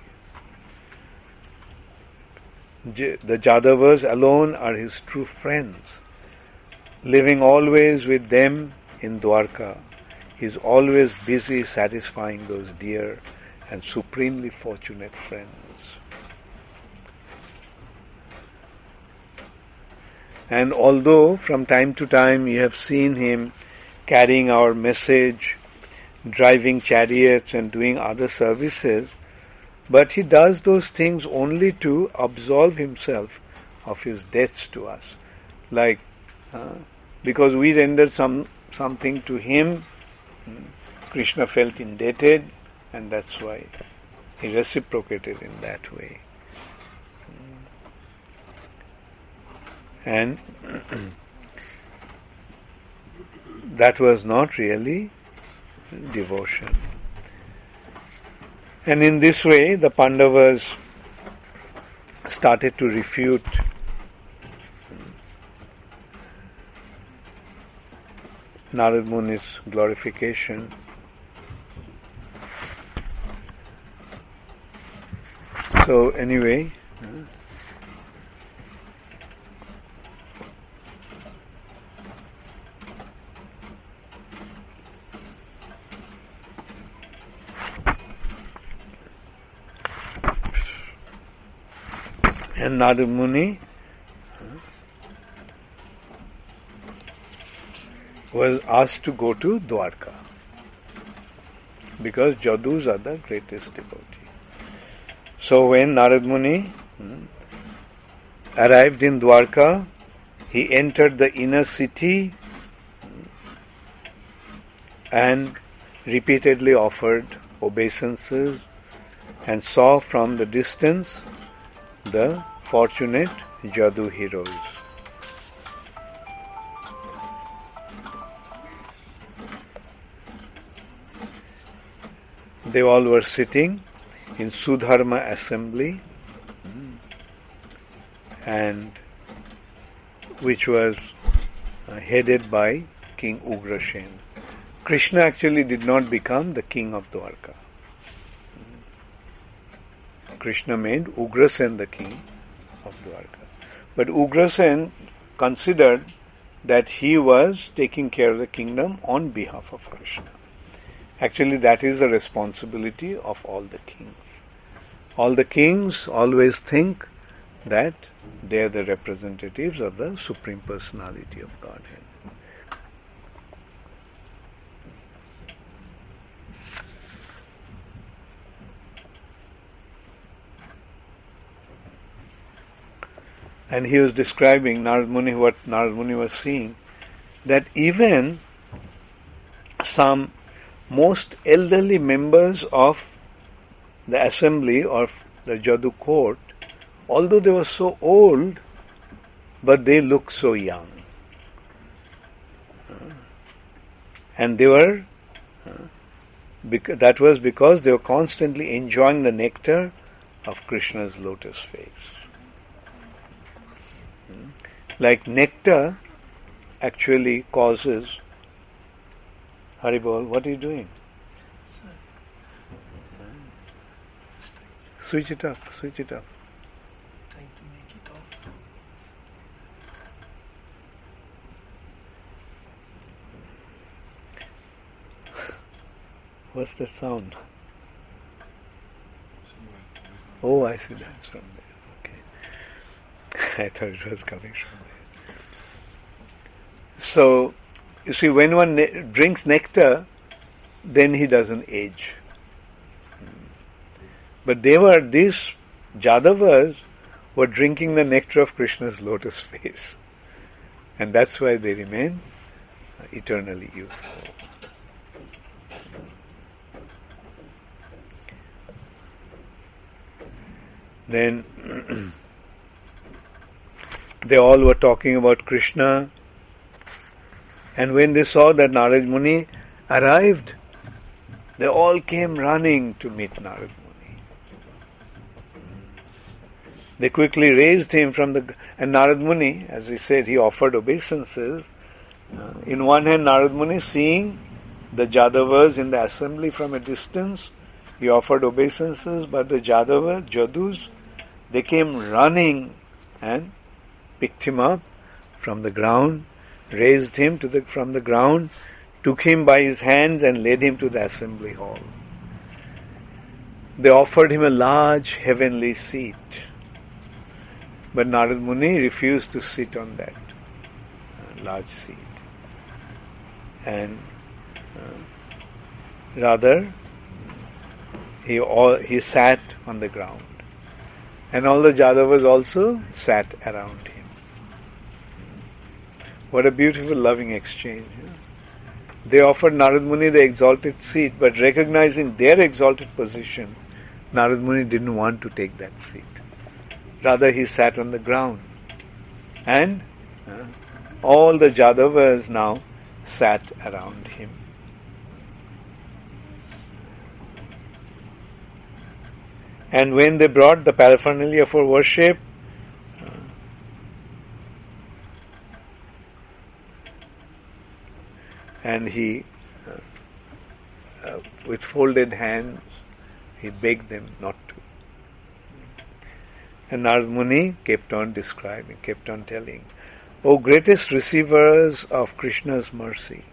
The Jadavas alone are his true friends. Living always with them in Dwarka, he is always busy satisfying those dear and supremely fortunate friends. And although from time to time you have seen him carrying our message, driving chariots and doing other services, but he does those things only to absolve himself of his debts to us. Like, because we rendered something to him, Krishna felt indebted, and that's why he reciprocated in that way. And that was not really devotion. And in this way, the Pandavas started to refute Narad Muni's glorification. So anyway, and Narad Muni was asked to go to Dwarka because Jadus are the greatest devotee. So when Narad Muni arrived in Dwarka, he entered the inner city and repeatedly offered obeisances and saw from the distance the fortunate Jadu heroes. They all were sitting in Sudharma assembly, and which was headed by King Ugrasen. Krishna actually did not become the king of Dwarka. Krishna made Ugrasen the king of Dwarka. But Ugrasen considered that he was taking care of the kingdom on behalf of Krishna. Actually, that is the responsibility of all the kings. All the kings always think that they are the representatives of the Supreme Personality of Godhead. And he was describing Narad Muni, what Narad Muni was seeing, that even some most elderly members of the assembly or the Jadu court, although they were so old, but they looked so young. And they were, that was because they were constantly enjoying the nectar of Krishna's lotus face. Like nectar actually causes. Haribol, what are you doing? Switch it up, switch it up. Trying to make it off. What's the sound? Oh, I see, that's from there. Okay. I thought it was coming from there. So, you see, when one drinks nectar, then he doesn't age. But these Jadavas were drinking the nectar of Krishna's lotus face. And that's why they remain eternally youthful. Then they all were talking about Krishna, and when they saw that Narad Muni arrived, they all came running to meet Narad Muni. They quickly raised him from the... And Narad Muni, as we said, he offered obeisances. In one hand, Narad Muni, seeing the Jadavas in the assembly from a distance, he offered obeisances, but the Jadus, they came running and picked him up from the ground, raised him from the ground, took him by his hands and led him to the assembly hall. They offered him a large heavenly seat, but Narad Muni refused to sit on that. large seat. And rather, he sat on the ground. And all the Jadavas also sat around him. What a beautiful, loving exchange. They offered Narad Muni the exalted seat, but recognizing their exalted position, Narad Muni didn't want to take that seat. Rather, he sat on the ground. And all the Jadavas now sat around him. And when they brought the paraphernalia for worship, and he, with folded hands, he begged them not to. And Narad Muni kept on describing, kept on telling, O greatest receivers of Krishna's mercy,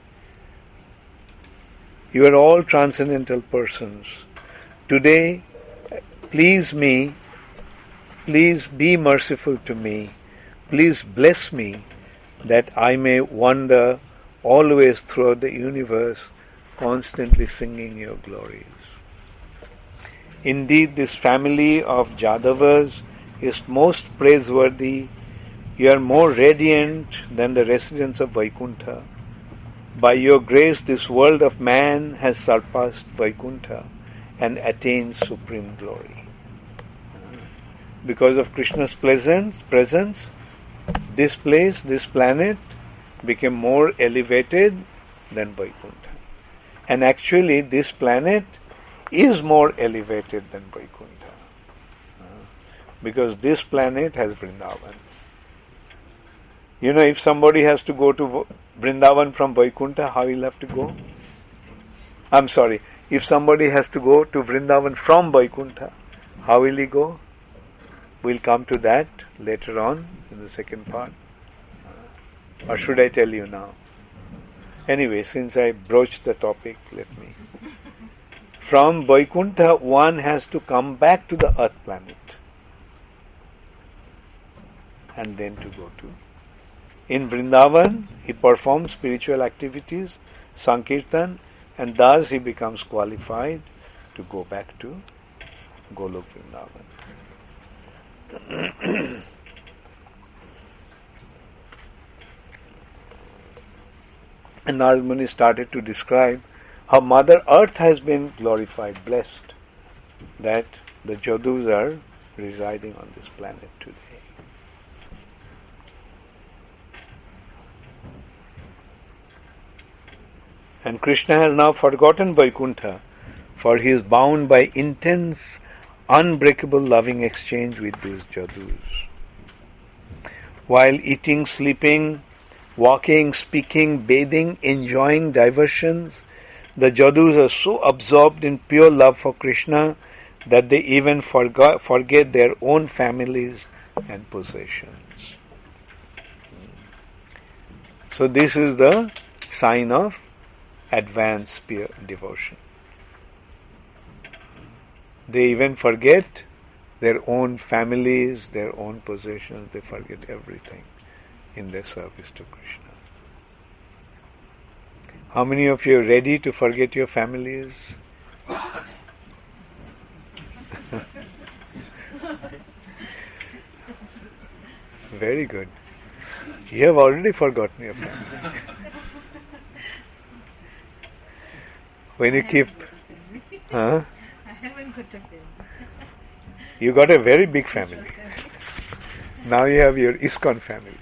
you are all transcendental persons. Today, please me, please be merciful to me, please bless me that I may wander always throughout the universe, constantly singing your glories. Indeed, this family of Jadavas is most praiseworthy. You are more radiant than the residents of Vaikuntha. By your grace, this world of man has surpassed Vaikuntha and attained supreme glory. Because of Krishna's presence, this place, this planet, became more elevated than Vaikuntha. And actually, this planet is more elevated than Vaikuntha. Because this planet has Vrindavan. You know, if somebody has to go to Vrindavan from Vaikuntha, how he'll have to go? I'm sorry, if somebody has to go to Vrindavan from Vaikuntha, how will he go? We'll come to that later on in the second part. Or should I tell you now? Anyway, since I broached the topic, let me. From Vaikuntha, one has to come back to the earth planet. And then to go to. In Vrindavan, he performs spiritual activities, Sankirtan, and thus he becomes qualified to go back to Golok Vrindavan. And Narad Muni started to describe how Mother Earth has been glorified, blessed, that the Jadus are residing on this planet today. And Krishna has now forgotten Vaikuntha, for he is bound by intense, unbreakable loving exchange with these Jadus. While eating, sleeping, walking, speaking, bathing, enjoying diversions, the Jadus are so absorbed in pure love for Krishna that they even forget their own families and possessions. So this is the sign of advanced pure devotion. They even forget their own families, their own possessions, they forget everything in their service to Krishna. How many of you are ready to forget your families? Very good. You have already forgotten your family. When you keep... Huh? I haven't got a family. You got a very big family. Now you have your ISKCON family.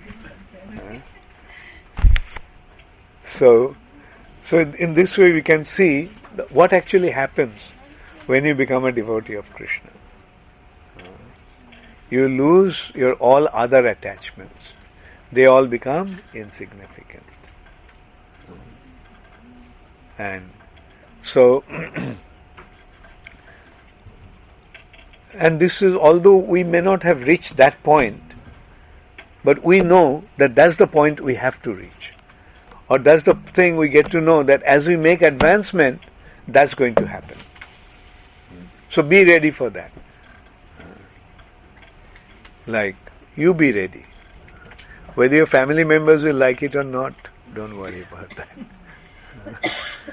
So in this way we can see what actually happens when you become a devotee of Krishna. You lose your all other attachments. They all become insignificant. And so, and this is, although we may not have reached that point, but we know that that's the point we have to reach. Or that's the thing we get to know, that as we make advancement, that's going to happen. So be ready for that. Like, you be ready. Whether your family members will like it or not, don't worry about that.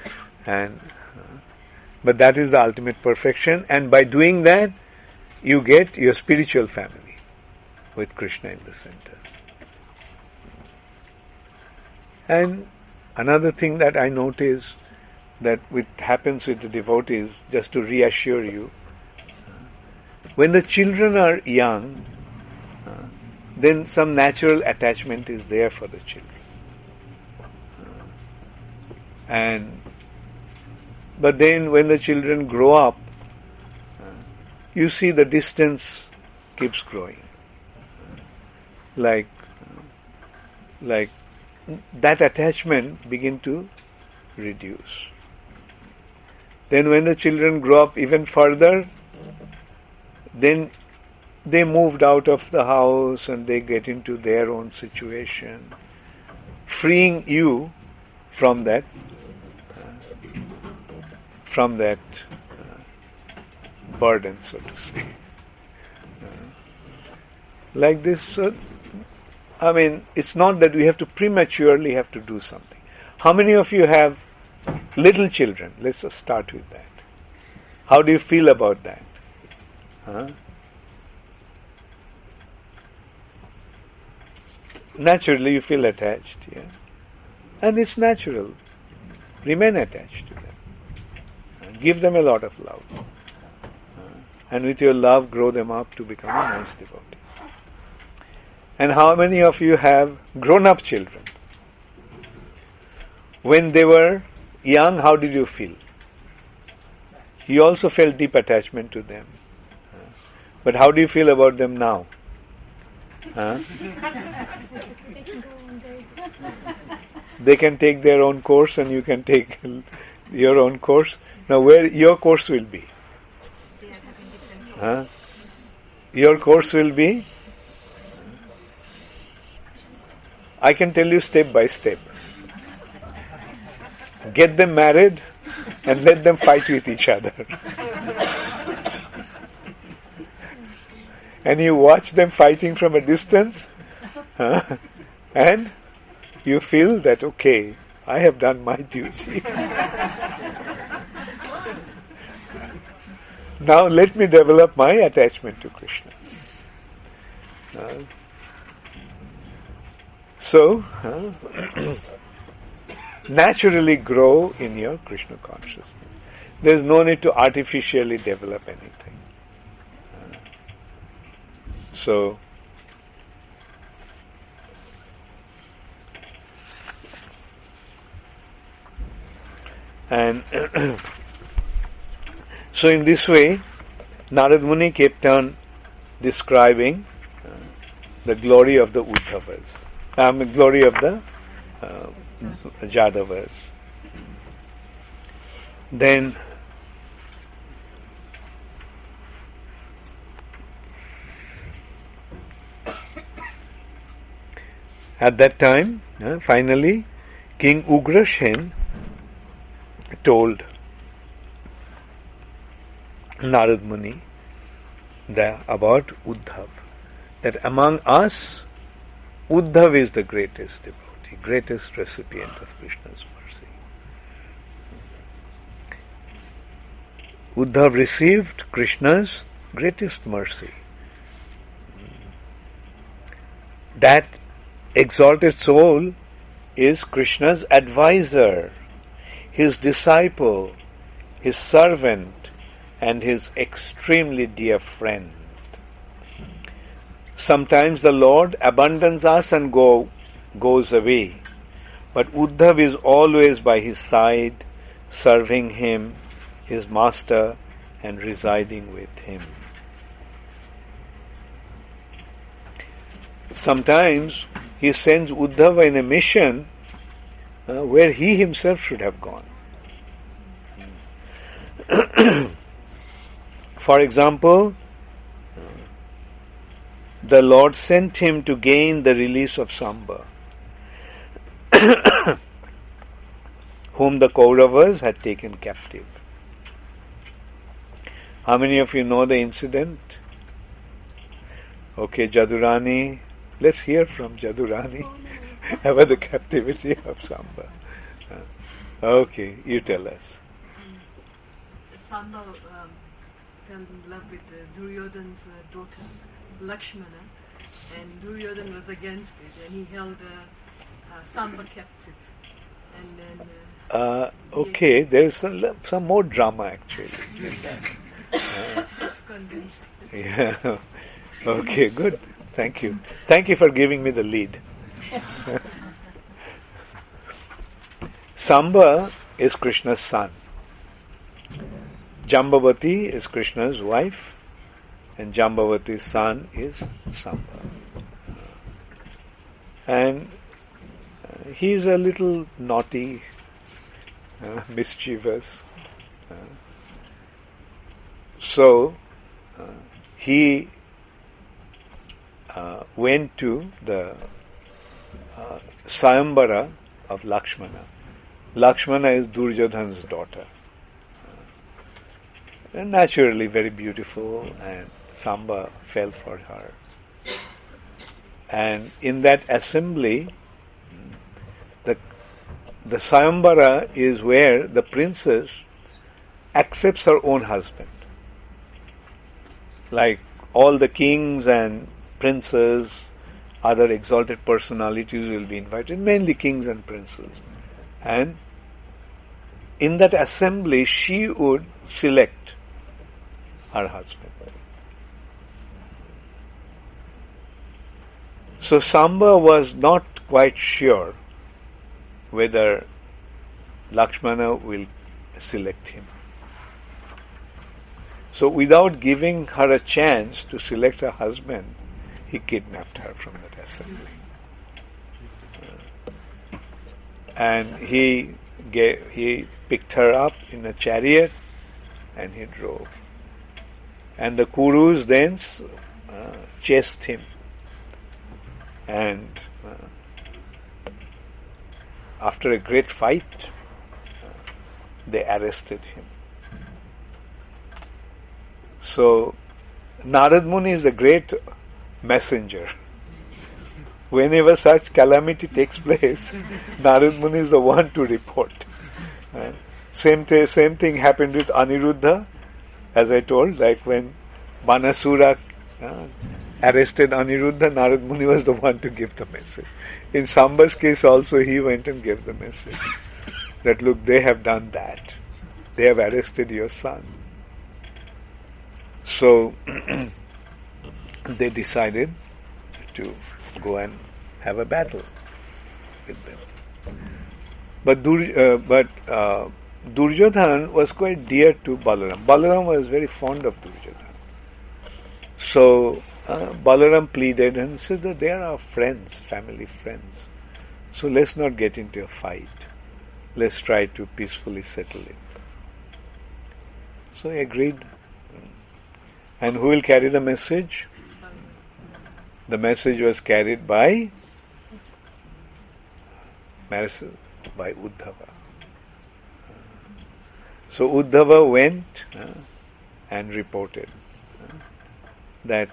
But that is the ultimate perfection, and by doing that, you get your spiritual family with Krishna in the center. And another thing that I notice that happens with the devotees, just to reassure you, when the children are young, then some natural attachment is there for the children. But then when the children grow up, you see the distance keeps growing. Like that attachment begin to reduce. Then when the children grow up even further, then they moved out of the house and they get into their own situation, freeing you from that burden, so to say. Like this, it's not that we have to prematurely have to do something. How many of you have little children? Let's just start with that. How do you feel about that? Naturally you feel attached, yeah. And it's natural. Remain attached to them. Give them a lot of love. And with your love, grow them up to become a nice devotee. And how many of you have grown-up children? When they were young, how did you feel? You also felt deep attachment to them. But how do you feel about them now? They can take their own course and you can take your own course. Now where your course will be? Your course will be, I can tell you step by step. Get them married and let them fight with each other. And you watch them fighting from a distance, and you feel that, okay, I have done my duty. Now let me develop my attachment to Krishna. So, naturally grow in your Krishna consciousness. There is no need to artificially develop anything. So, and so in this way, Narad Muni kept on describing the glory of the Uddhavas, glory of the Jadavas. Then at that time, finally, King Ugrashen told Narad Muni about Uddhav, that among us, Uddhav is the greatest devotee, greatest recipient of Krishna's mercy. Uddhav received Krishna's greatest mercy. That exalted soul is Krishna's advisor, his disciple, his servant, and his extremely dear friend. Sometimes the Lord abandons us and goes away, but Uddhav is always by his side, serving him, his master, and residing with him. Sometimes he sends Uddhava in a mission where he himself should have gone. For example, the Lord sent him to gain the release of Samba, whom the Kauravas had taken captive. How many of you know the incident? Okay, Jadurani, Let's hear from Jadurani about the captivity of Samba. Okay, you tell us. Samba fell in love with Duryodhana's daughter, Lakshmana, and Duryodhana was against it, and he held Samba captive. And then Okay, there's some more drama actually. it's condensed. Yeah. Okay, good. Thank you. Thank you for giving me the lead. Samba is Krishna's son. Jambavati is Krishna's wife, and Jambavati's son is Samba. And he's a little naughty, mischievous. So he went to the Sayambara of Lakshmana. Lakshmana is Duryodhana's daughter. And naturally very beautiful, and Samba fell for her. And in that assembly, the Sayambara is where the princess accepts her own husband. Like all the kings and princes, other exalted personalities will be invited, mainly kings and princes. And in that assembly, she would select her husband. So Samba was not quite sure whether Lakshmana will select him. So without giving her a chance to select her husband, he kidnapped her from that assembly. And he picked her up in a chariot and he drove. And the Kurus then chased him. And after a great fight, they arrested him. So Narad Muni is a great messenger. Whenever such calamity takes place, Narad Muni is the one to report. Same thing happened with Aniruddha, as I told, like when Banasura arrested Aniruddha, Narad Muni was the one to give the message. In Samba's case also, he went and gave the message that look, they have done that. They have arrested your son. So they decided to go and have a battle with them. But Duryodhana was quite dear to Balaram. Balaram was very fond of Duryodhana. So Balaram pleaded and said that they are our friends, family friends. So let's not get into a fight. Let's try to peacefully settle it. So he agreed. And who will carry the message? The message was carried by Uddhava. So Uddhava went and reported that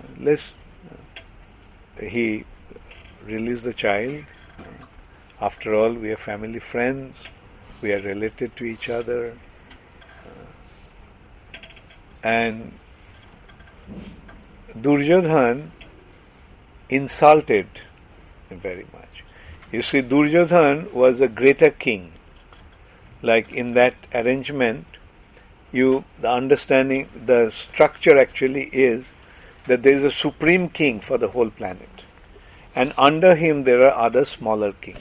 he released the child. After all, we are family friends. We are related to each other. And Duryodhana insulted very much. You see, Duryodhana was a greater king. Like in that arrangement, the understanding, the structure actually is that there is a supreme king for the whole planet. And under him there are other smaller kings.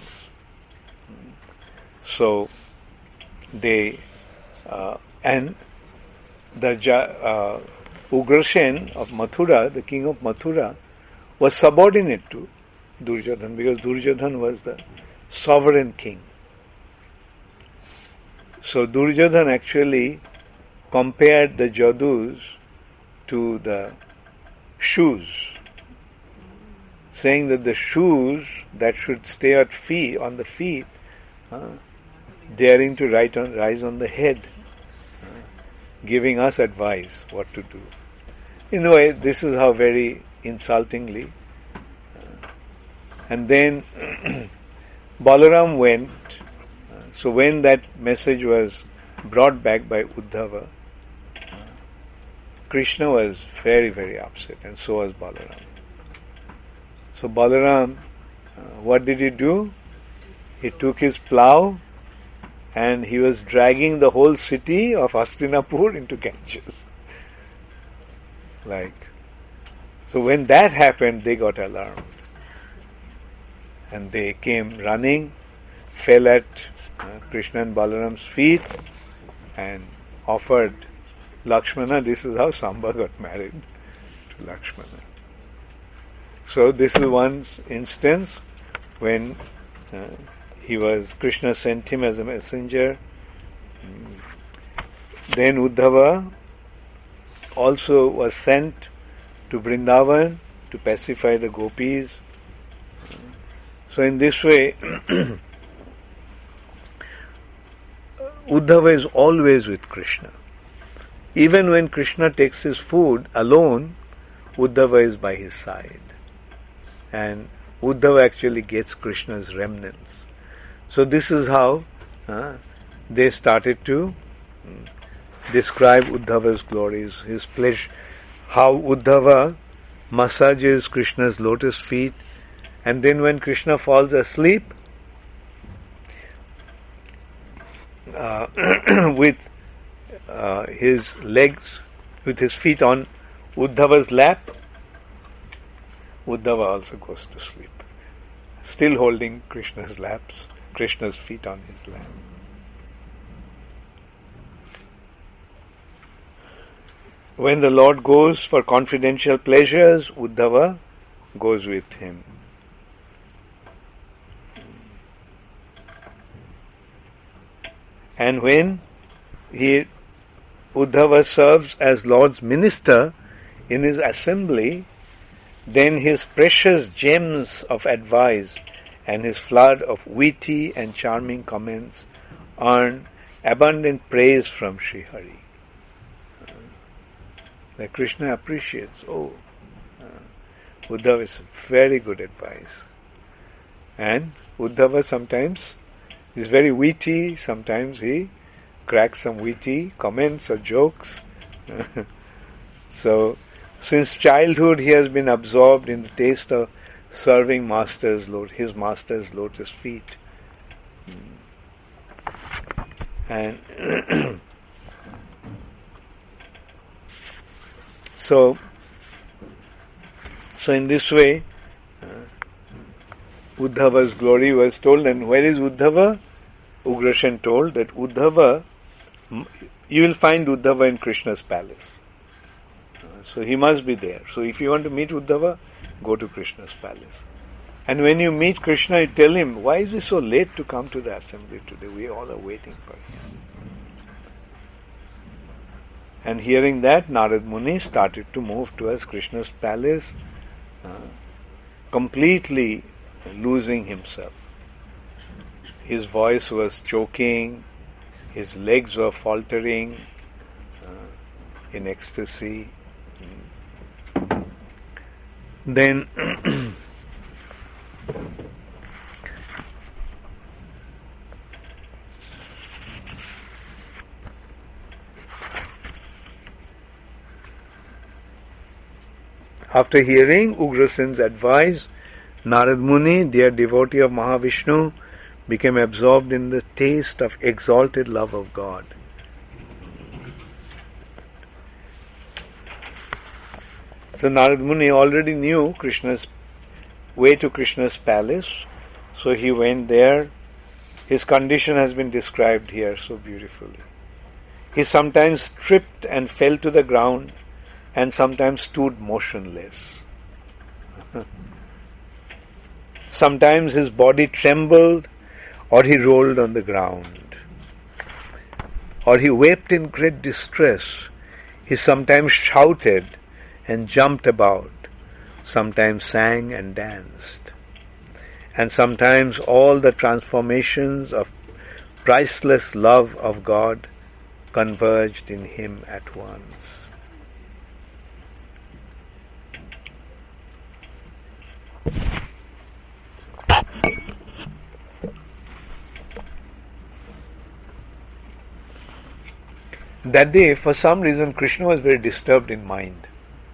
So they, and the Ugrasen of Mathura, the king of Mathura, was subordinate to Duryodhana because Duryodhana was the sovereign king. So Duryodhana actually compared the Jadus to the shoes, saying that the shoes that should stay on the feet, daring to rise on the head, giving us advice what to do. In a way, this is how very insultingly And then Balaram went. So when that message was brought back by Uddhava, Krishna was very, very upset, and so was Balaram. So Balaram, what did he do? He took his plough and he was dragging the whole city of Hastinapur into Ganges. So when that happened, they got alarmed. And they came running, fell at Krishna and Balaram's feet and offered Lakshmana. This is how Samba got married to Lakshmana. So this is one instance when Krishna sent him as a messenger. Then Uddhava also was sent to Vrindavan to pacify the gopis. So in this way, Uddhava is always with Krishna. Even when Krishna takes his food alone, Uddhava is by his side. And Uddhava actually gets Krishna's remnants. So this is how they started to describe Uddhava's glories, his pleasure, how Uddhava massages Krishna's lotus feet, and then when Krishna falls asleep, with his legs, with his feet on Uddhava's lap, Uddhava also goes to sleep, still holding Krishna's feet on his lap. When the Lord goes for confidential pleasures, Uddhava goes with him. And when Uddhava serves as Lord's minister in his assembly, then his precious gems of advice and his flood of witty and charming comments earn abundant praise from Sri Hari. That Krishna appreciates, Uddhava is very good advice. And Uddhava sometimes is very witty, sometimes he cracks some witty comments or jokes. So, since childhood he has been absorbed in the taste of serving his master's lotus feet. And so in this way, Uddhava's glory was told. And where is Uddhava? Ugrasen told that Uddhava, you will find Uddhava in Krishna's palace. So he must be there. So if you want to meet Uddhava, go to Krishna's palace. And when you meet Krishna, you tell him, why is he so late to come to the assembly today? We all are waiting for him. And hearing that, Narad Muni started to move towards Krishna's palace, completely losing himself. His voice was choking, his legs were faltering in ecstasy. Then after hearing Ugrasen's advice, Narad Muni, dear devotee of Mahavishnu, became absorbed in the taste of exalted love of God. So Narad Muni already knew Krishna's way to Krishna's palace, so he went there. His condition has been described here so beautifully. He sometimes tripped and fell to the ground, and sometimes stood motionless. Sometimes his body trembled, or he rolled on the ground. Or he wept in great distress. He sometimes shouted and jumped about, sometimes sang and danced. And sometimes all the transformations of priceless love of God converged in him at once. that day, for some reason, Krishna was very disturbed in mind.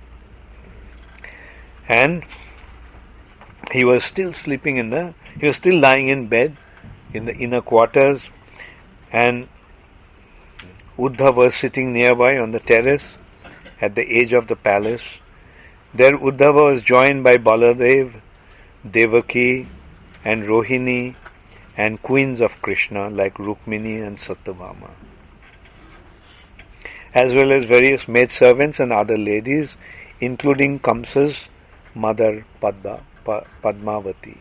And he was still lying in bed in the inner quarters, and Uddhava was sitting nearby on the terrace at the edge of the palace. There Uddhava was joined by Baladev, Devaki and Rohini and queens of Krishna like Rukmini and Satyabhama, as well as various maidservants and other ladies, including Kamsa's mother Padmavati.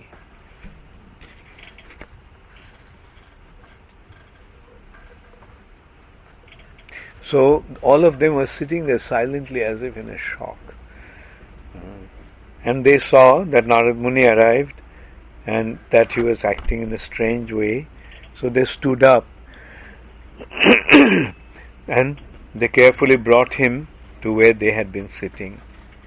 So all of them were sitting there silently as if in a shock. And they saw that Narad Muni arrived and that he was acting in a strange way. So they stood up and they carefully brought him to where they had been sitting.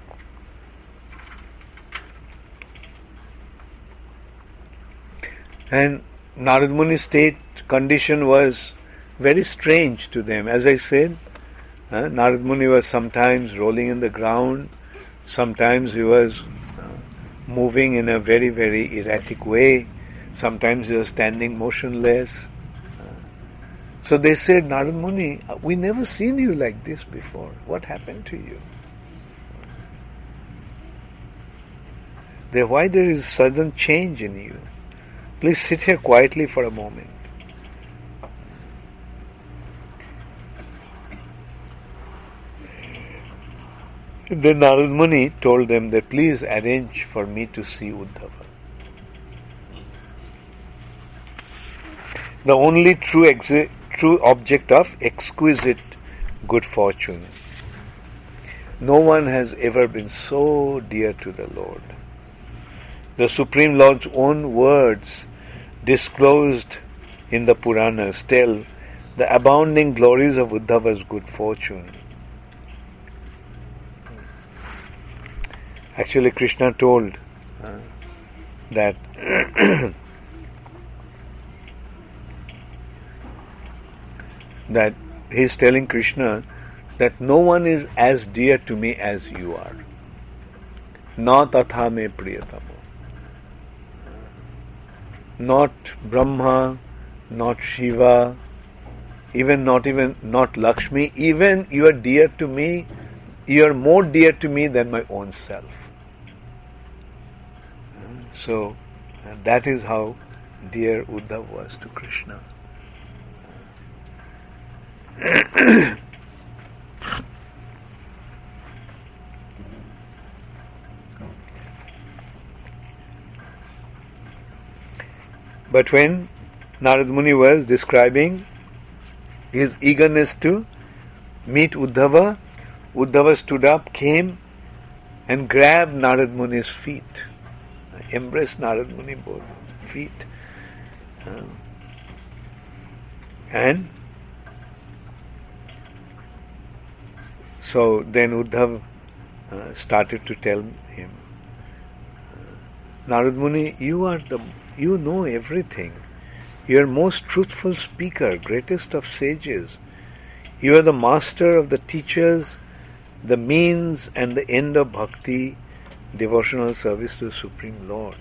And Narad Muni's condition was very strange to them. As I said, Narad Muni was sometimes rolling in the ground, sometimes he was moving in a very, very erratic way, sometimes he was standing motionless. So they said, Narad Muni, we never seen you like this before. What happened to you? Why there is sudden change in you? Please sit here quietly for a moment. Then Narad Muni told them that please arrange for me to see Uddhava. The only true object of exquisite good fortune. No one has ever been so dear to the Lord. The Supreme Lord's own words disclosed in the Puranas tell the abounding glories of Uddhava's good fortune. Actually, Krishna told that that he is telling Krishna that no one is as dear to me as you are. Na tatha me priyatamo. Not Brahma, not Shiva, not Lakshmi, even you are dear to me, you are more dear to me than my own self. So that is how dear Uddhava was to Krishna. But when Narad Muni was describing his eagerness to meet Uddhava, Uddhava stood up, came and grabbed Narad Muni's feet, embraced Narad Muni both feet, and so then Uddhava started to tell him, Narad Muni, you know everything. You are most truthful speaker, greatest of sages. You are the master of the teachers, the means and the end of bhakti, devotional service to the Supreme Lord.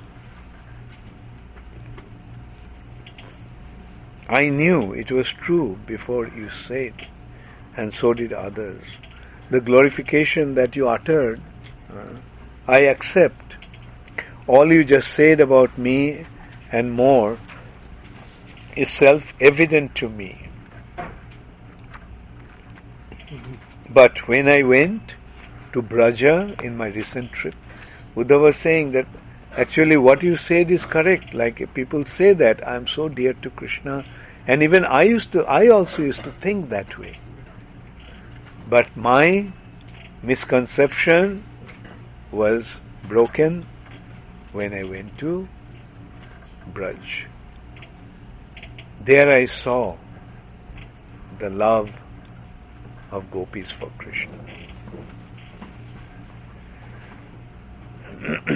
I knew it was true before you said, and so did others. The glorification that you uttered, I accept. All you just said about me and more is self-evident to me. But when I went to Braja in my recent trip, Uddhava was saying that actually what you said is correct. Like people say that I am so dear to Krishna, and even I also used to think that way. But my misconception was broken when I went to Braj. There I saw the love of gopis for Krishna.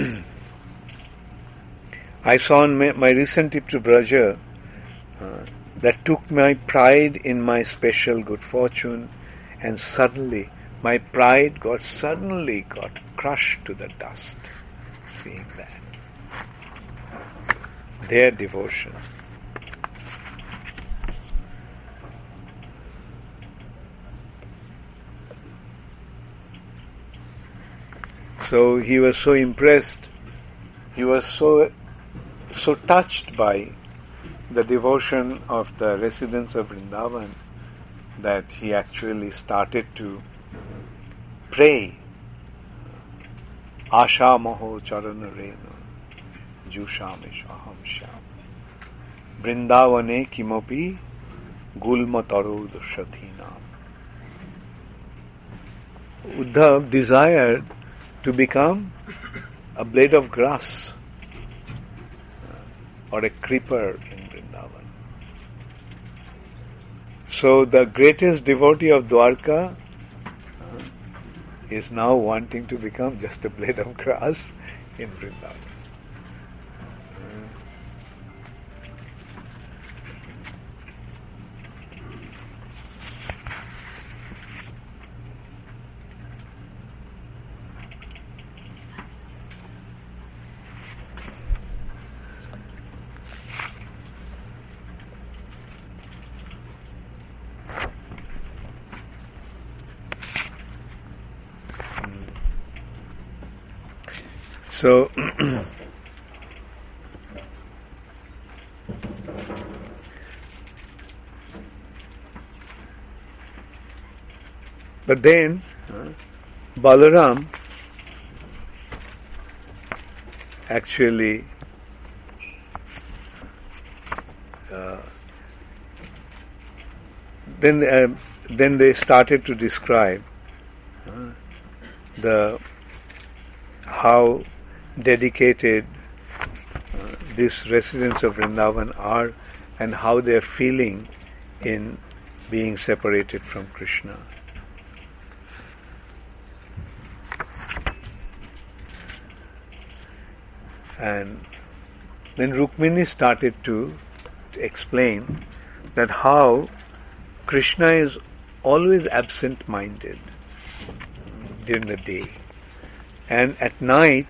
I saw on my recent trip to Braja that took my pride in my special good fortune, and suddenly my pride suddenly got crushed to the dust. Seeing that. Their devotion. So he was so impressed, he was so touched by the devotion of the residents of Vrindavan that he actually started to pray. Asha maho charana reno jushamish aham sham Vrindavane kimopi gulma tarod shatinam. Uddhav desired to become a blade of grass or a creeper in Vrindavan. So the greatest devotee of Dwarka is now wanting to become just a blade of grass in Vrindavan. So, but then Balaram actually then they started to describe how dedicated these residents of Vrindavan are and how they are feeling in being separated from Krishna. And then Rukmini started to explain that how Krishna is always absent-minded during the day, and at night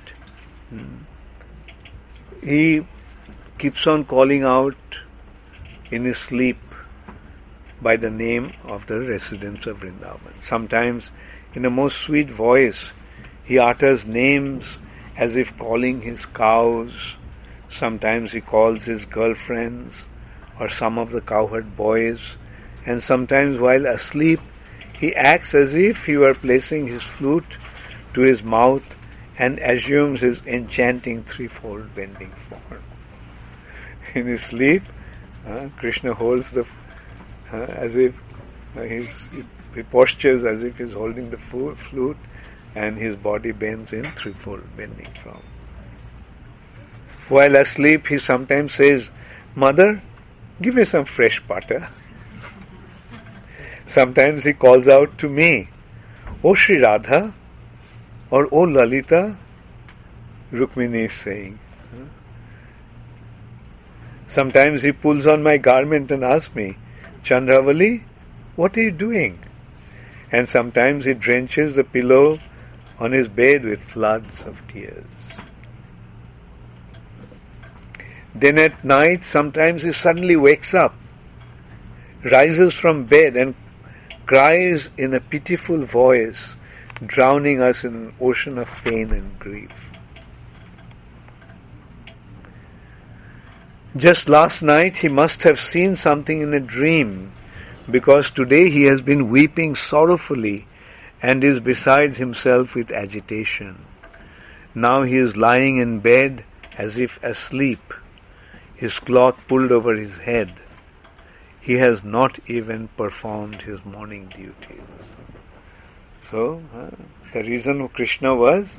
he keeps on calling out in his sleep by the name of the residents of Vrindavan. Sometimes in a most sweet voice he utters names as if calling his cows. Sometimes he calls his girlfriends or some of the cowherd boys, and sometimes while asleep he acts as if he were placing his flute to his mouth and assumes his enchanting threefold bending form. In his sleep, Krishna holds the as if he postures as if he's holding the flute, and his body bends in threefold bending form. While asleep, he sometimes says, "Mother, give me some fresh butter." Sometimes he calls out to me, "O Sri Radha," or "O Lalita," Rukmini is saying. Sometimes he pulls on my garment and asks me, "Chandravali, what are you doing?" And sometimes he drenches the pillow on his bed with floods of tears. Then at night, sometimes he suddenly wakes up, rises from bed and cries in a pitiful voice, drowning us in an ocean of pain and grief. Just last night he must have seen something in a dream, because today he has been weeping sorrowfully and is beside himself with agitation. Now he is lying in bed as if asleep, his cloth pulled over his head. He has not even performed his morning duties. So, the reason Krishna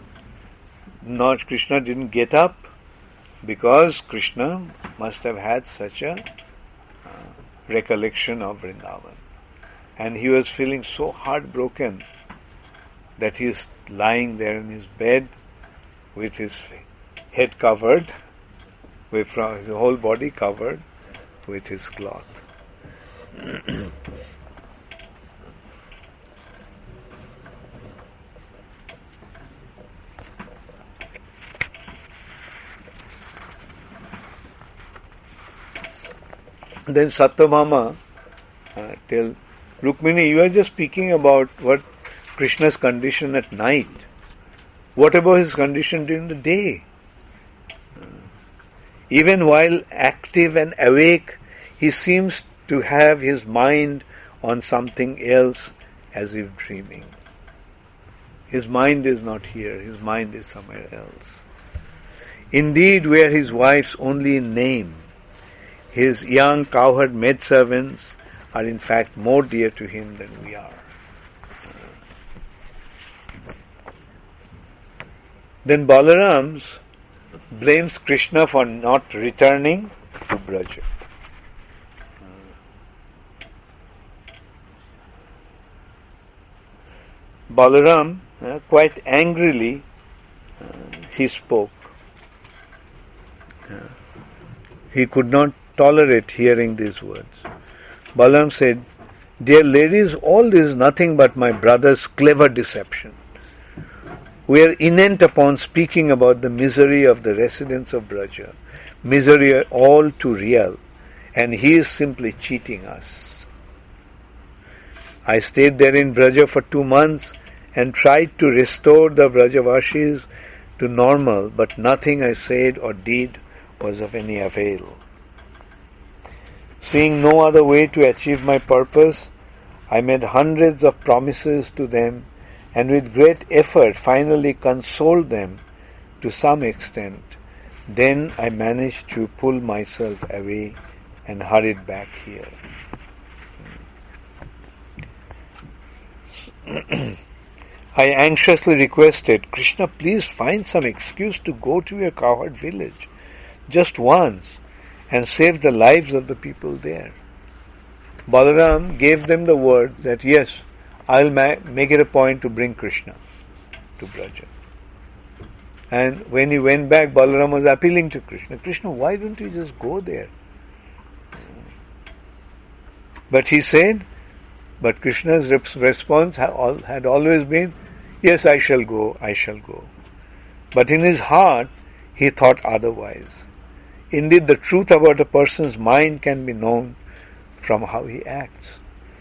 didn't get up, because Krishna must have had such a recollection of Vrindavan. And he was feeling so heartbroken that he is lying there in his bed with his head covered, with his whole body covered with his cloth. Then Satyabhama tell Rukmini, you are just speaking about what Krishna's condition at night. What about his condition during the day? Even while active and awake, he seems to have his mind on something else, as if dreaming. His mind is not here, his mind is somewhere else. Indeed, we are his wives only in name. His young cowherd maidservants are in fact more dear to him than we are. Then Balaram blames Krishna for not returning to Braja. Balaram, quite angrily, he spoke. He could not tolerate hearing these words. Balaram said, "Dear ladies, all this is nothing but my brother's clever deception. We are intent upon speaking about the misery of the residents of Braja, misery all too real, and he is simply cheating us. I stayed there in Braja for 2 months and tried to restore the Brajavasis to normal, but nothing I said or did was of any avail. Seeing no other way to achieve my purpose, I made hundreds of promises to them and with great effort finally consoled them to some extent. Then I managed to pull myself away and hurried back here." I anxiously requested, "Krishna, please find some excuse to go to your cowherd village, just once, and save the lives of the people there." Balaram gave them the word that, yes, I'll make it a point to bring Krishna to Braja. And when he went back, Balaram was appealing to Krishna, "Krishna, why don't you just go there?" But he said, but Krishna's response had always been, "Yes, I shall go, I shall go." But in his heart, he thought otherwise. Indeed, the truth about a person's mind can be known from how he acts.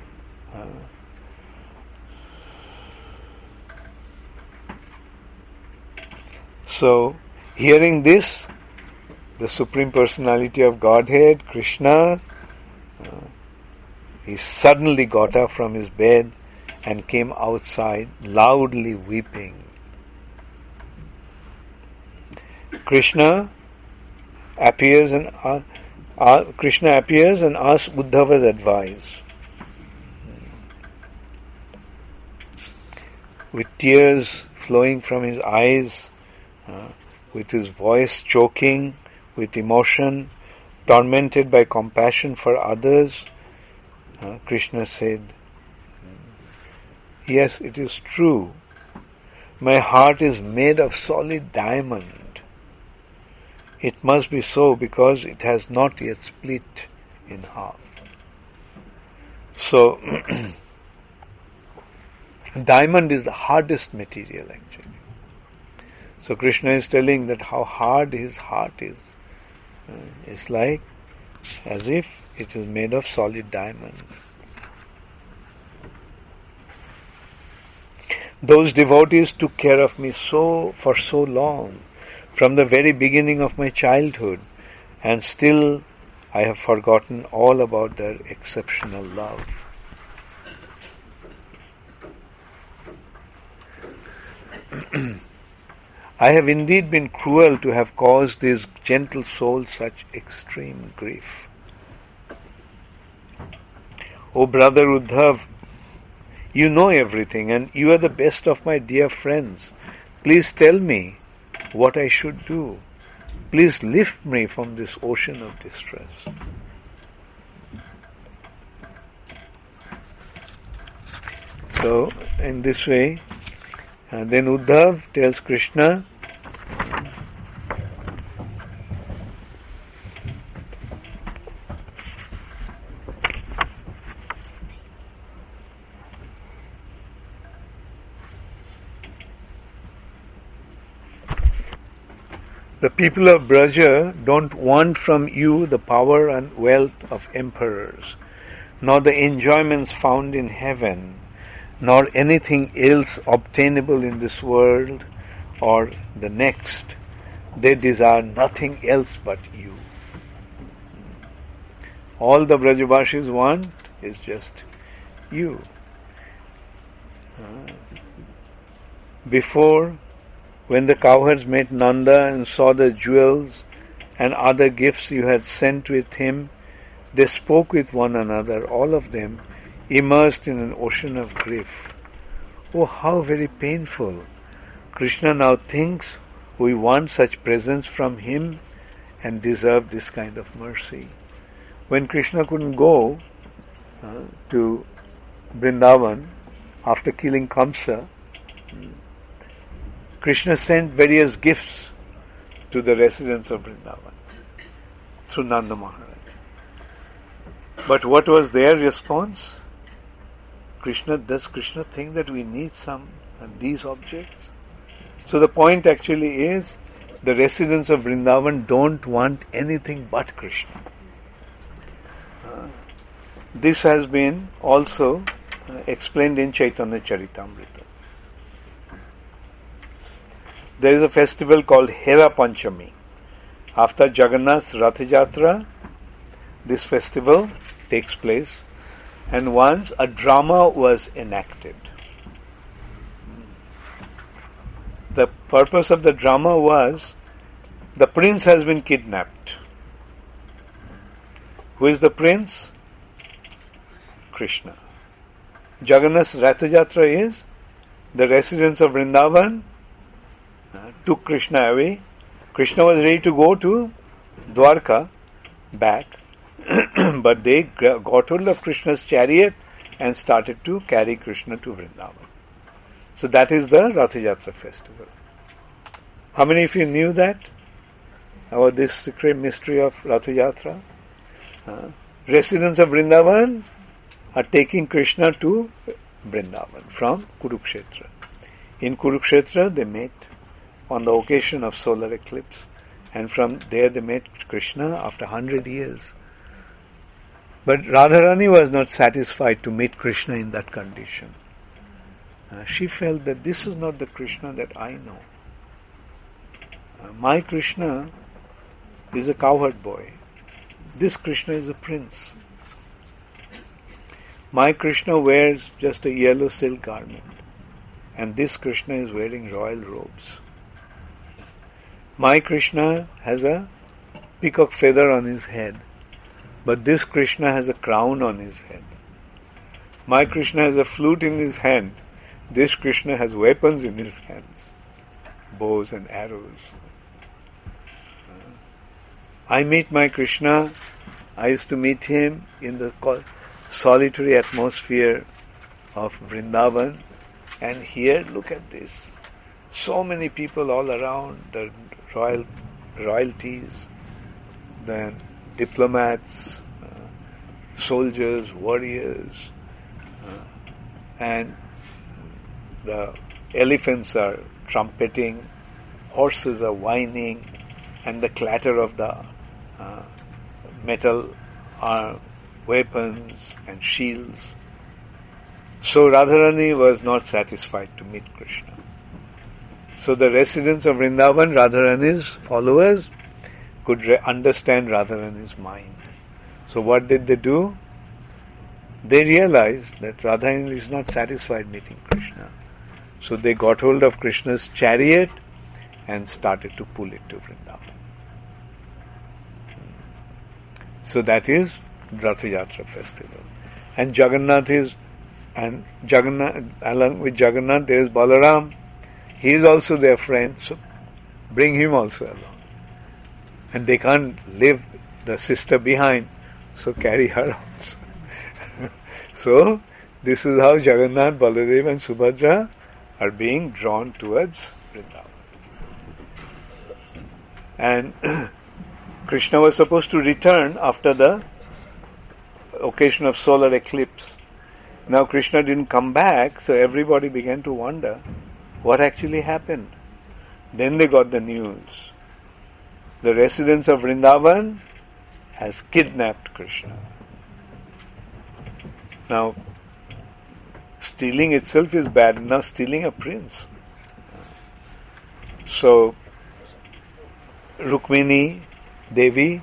So, hearing this, the Supreme Personality of Godhead, Krishna, he suddenly got up from his bed and came outside, loudly weeping. Krishna appears and asks Uddhava's advice. With tears flowing from his eyes, with his voice choking with emotion, tormented by compassion for others, Krishna said, "Yes, it is true. My heart is made of solid diamond. It must be so because it has not yet split in half." So, diamond is the hardest material actually. So Krishna is telling that how hard his heart is. It's like as if it is made of solid diamond. Those devotees took care of me for so long, from the very beginning of my childhood, and still I have forgotten all about their exceptional love. I have indeed been cruel to have caused these gentle souls such extreme grief. O brother Uddhav, you know everything and you are the best of my dear friends. Please tell me what I should do. Please lift me from this ocean of distress. So, in this way, then Uddhav tells Krishna, The people of Braja don't want from you the power and wealth of emperors, nor the enjoyments found in heaven, nor anything else obtainable in this world or the next. They desire nothing else but you. All the Brajavasis want is just you. Before, when the cowherds met Nanda and saw the jewels and other gifts you had sent with him, they spoke with one another, all of them, immersed in an ocean of grief. Oh, how very painful! Krishna now thinks we want such presents from him and deserve this kind of mercy. When Krishna couldn't go to Vrindavan after killing Kamsa, Krishna sent various gifts to the residents of Vrindavan through Nanda Maharaj. But what was their response? Does Krishna think that we need some and these objects? So the point actually is, the residents of Vrindavan don't want anything but Krishna. This has been also explained in Chaitanya Charitamrita. There is a festival called Hera Panchami. After Jagannath's Rath Yatra, this festival takes place, and once a drama was enacted. The purpose of the drama was, the prince has been kidnapped. Who is the prince? Krishna. Jagannath's Rath Yatra is, the residents of Vrindavan took Krishna away. Krishna was ready to go to Dwarka back, but they got hold of Krishna's chariot and started to carry Krishna to Vrindavan. So that is the Rath Yatra festival. How many of you knew that? About this secret mystery of Rath Yatra? Residents of Vrindavan are taking Krishna to Vrindavan from Kurukshetra. In Kurukshetra they met on the occasion of solar eclipse, and from there they met Krishna after 100 years. But Radharani was not satisfied to meet Krishna in that condition. She felt that this is not the Krishna that I know. My Krishna is a cowherd boy. This Krishna is a prince. My Krishna wears just a yellow silk garment, and this Krishna is wearing royal robes. My Krishna has a peacock feather on his head, but this Krishna has a crown on his head. My Krishna has a flute in his hand. This Krishna has weapons in his hands, bows and arrows. I meet my Krishna. I used to meet him in the solitary atmosphere of Vrindavan, and here, look at this. So many people all around, the royalties, the diplomats, soldiers, warriors, and the elephants are trumpeting, horses are whining, and the clatter of the metal weapons and shields. So Radharani was not satisfied to meet Krishna. So the residents of Vrindavan, Radharani's followers, could understand Radharani's mind. So what did they do? They realized that Radharani is not satisfied meeting Krishna. So they got hold of Krishna's chariot and started to pull it to Vrindavan. So that is Rath Yatra festival. And Jagannath is, and Jagannath, along with Jagannath there is Balaram. He is also their friend, so bring him also along. And they can't leave the sister behind, so carry her also. So this is how Jagannath, Baladev and Subhadra are being drawn towards Vrindavan. And Krishna was supposed to return after the occasion of solar eclipse. Now Krishna didn't come back, so everybody began to wonder what actually happened. Then they got the news the residents of Vrindavan has kidnapped Krishna. Now, stealing itself is bad. Now stealing a prince. So, Rukmini Devi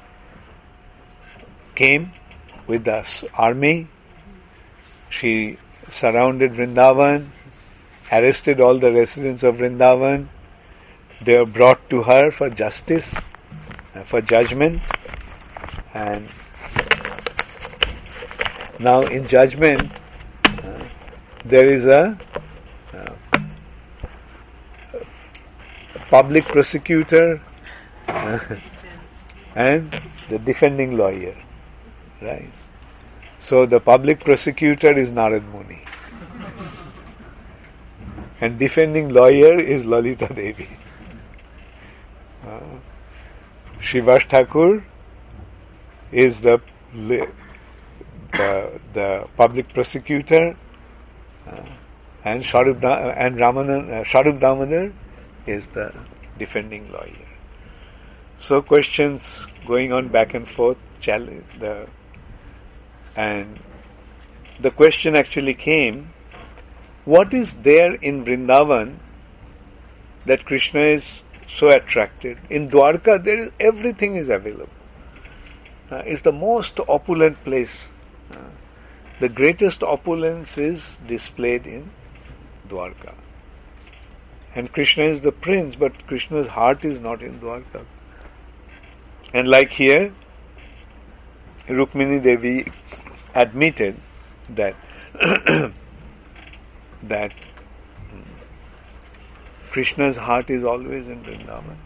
came with the army. She surrounded Vrindavan, arrested all the residents of Vrindavan. They were brought to her for justice, for judgment. And now in judgment, there is a public prosecutor and the defending lawyer, right? So the public prosecutor is Narad Muni and defending lawyer is Lalita Devi. Srivas Thakur is the public prosecutor, and Sharup Damodar is the defending lawyer. So questions going on back and forth, and the question actually came, what is there in Vrindavan that Krishna is so attracted? In Dwarka, everything is available. It's the most opulent place. The greatest opulence is displayed in Dwarka. And Krishna is the prince, but Krishna's heart is not in Dwarka. And like here, Rukmini Devi admitted that that Krishna's heart is always in Vrindavan.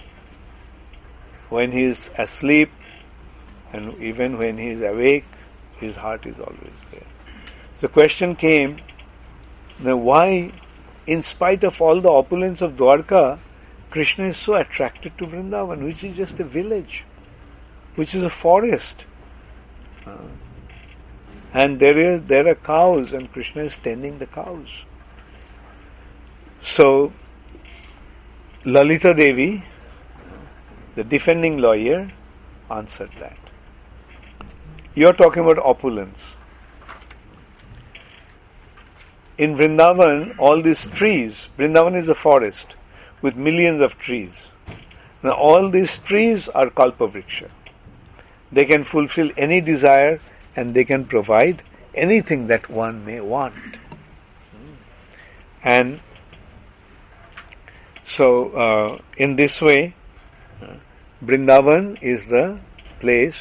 When he is asleep and even when he is awake, his heart is always there. So question came, now why, in spite of all the opulence of Dwarka, Krishna is so attracted to Vrindavan, which is just a village, which is a forest. And there are cows, and Krishna is tending the cows. So, Lalita Devi, the defending lawyer, answered that. You are talking about opulence. In Vrindavan, all these trees, Vrindavan is a forest with millions of trees. Now all these trees are Kalpavriksha. They can fulfill any desire and they can provide anything that one may want. And so in this way, Vrindavan is the place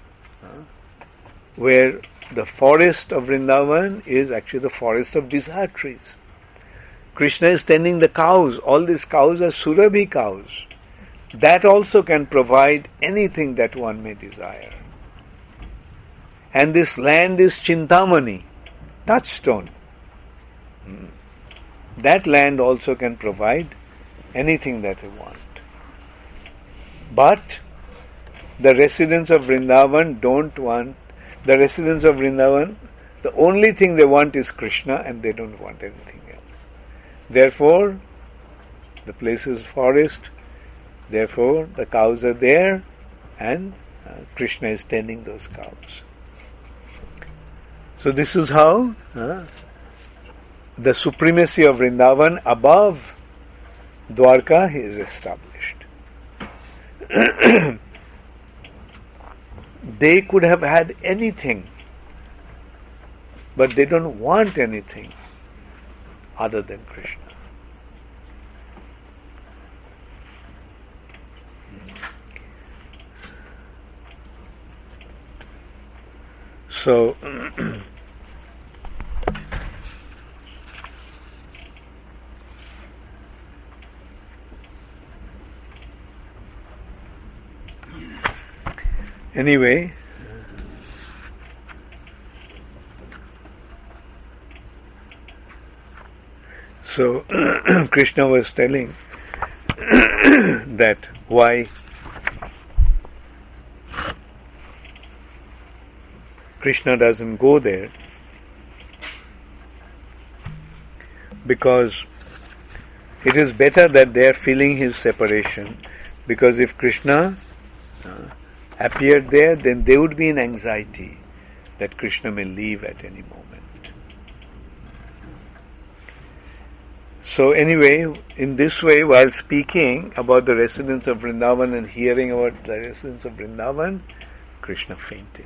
where the forest of Vrindavan is actually the forest of desire trees. Krishna is tending the cows. All these cows are Surabhi cows. That also can provide anything that one may desire. And this land is Chintamani, touchstone. That land also can provide anything that they want. But the residents of Vrindavan don't want, the residents of Vrindavan, the only thing they want is Krishna and they don't want anything else. Therefore, the place is forest, therefore the cows are there and Krishna is tending those cows. So this is how the supremacy of Vrindavan above Dwarka is established. They could have had anything, but they don't want anything other than Krishna. So anyway, so Krishna was telling that why Krishna doesn't go there, because it is better that they are feeling his separation Because if Krishna appeared there, then they would be in anxiety that Krishna may leave at any moment. So anyway, in this way, while speaking about the residents of Vrindavan and hearing about the residents of Vrindavan, Krishna fainted.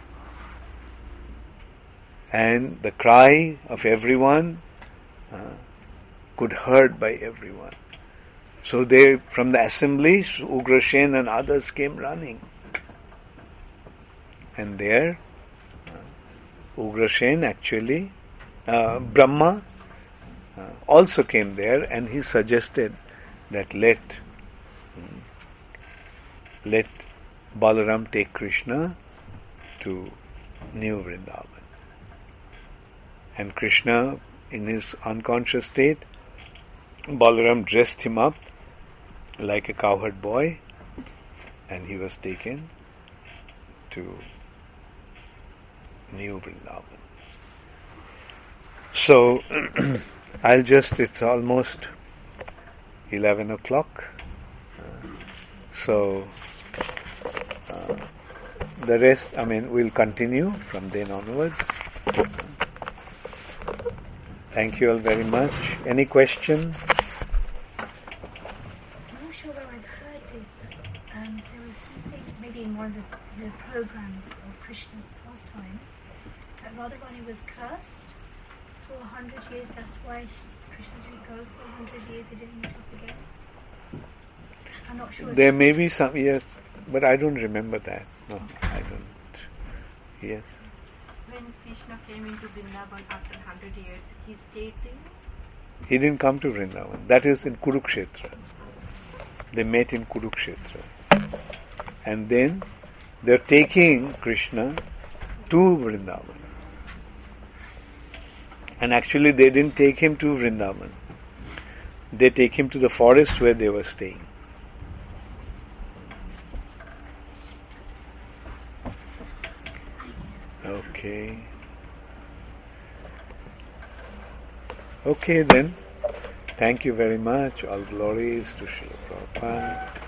And the cry of everyone could heard by everyone. So they, from the assemblies, Ugrasen and others came running. And there, Ugrasen actually, Brahma also came there, and he suggested that let Balaram take Krishna to New Vrindavan. And Krishna, in his unconscious state, Balaram dressed him up like a cowherd boy, and he was taken to New Vrindavan. So, it's almost 11 o'clock. So, the rest, we'll continue from then onwards. Thank you all very much. Any question? I'm not sure where I've heard this, but there was something, maybe in one of the programs of Krishna's pastimes, that Radharani was cursed for 100 years. That's why Krishna didn't go for 100 years. They didn't meet up again. I'm not sure. There may be some, yes, but I don't remember that. No, I don't. Yes. When Krishna came into Vrindavan after 100 years, he stayed there? He didn't come to Vrindavan. That is in Kurukshetra. They met in Kurukshetra. And then they're taking Krishna to Vrindavan. And actually they didn't take him to Vrindavan. They take him to the forest where they were staying. Okay. Okay then. Thank you very much. All glories to Srila Prabhupada.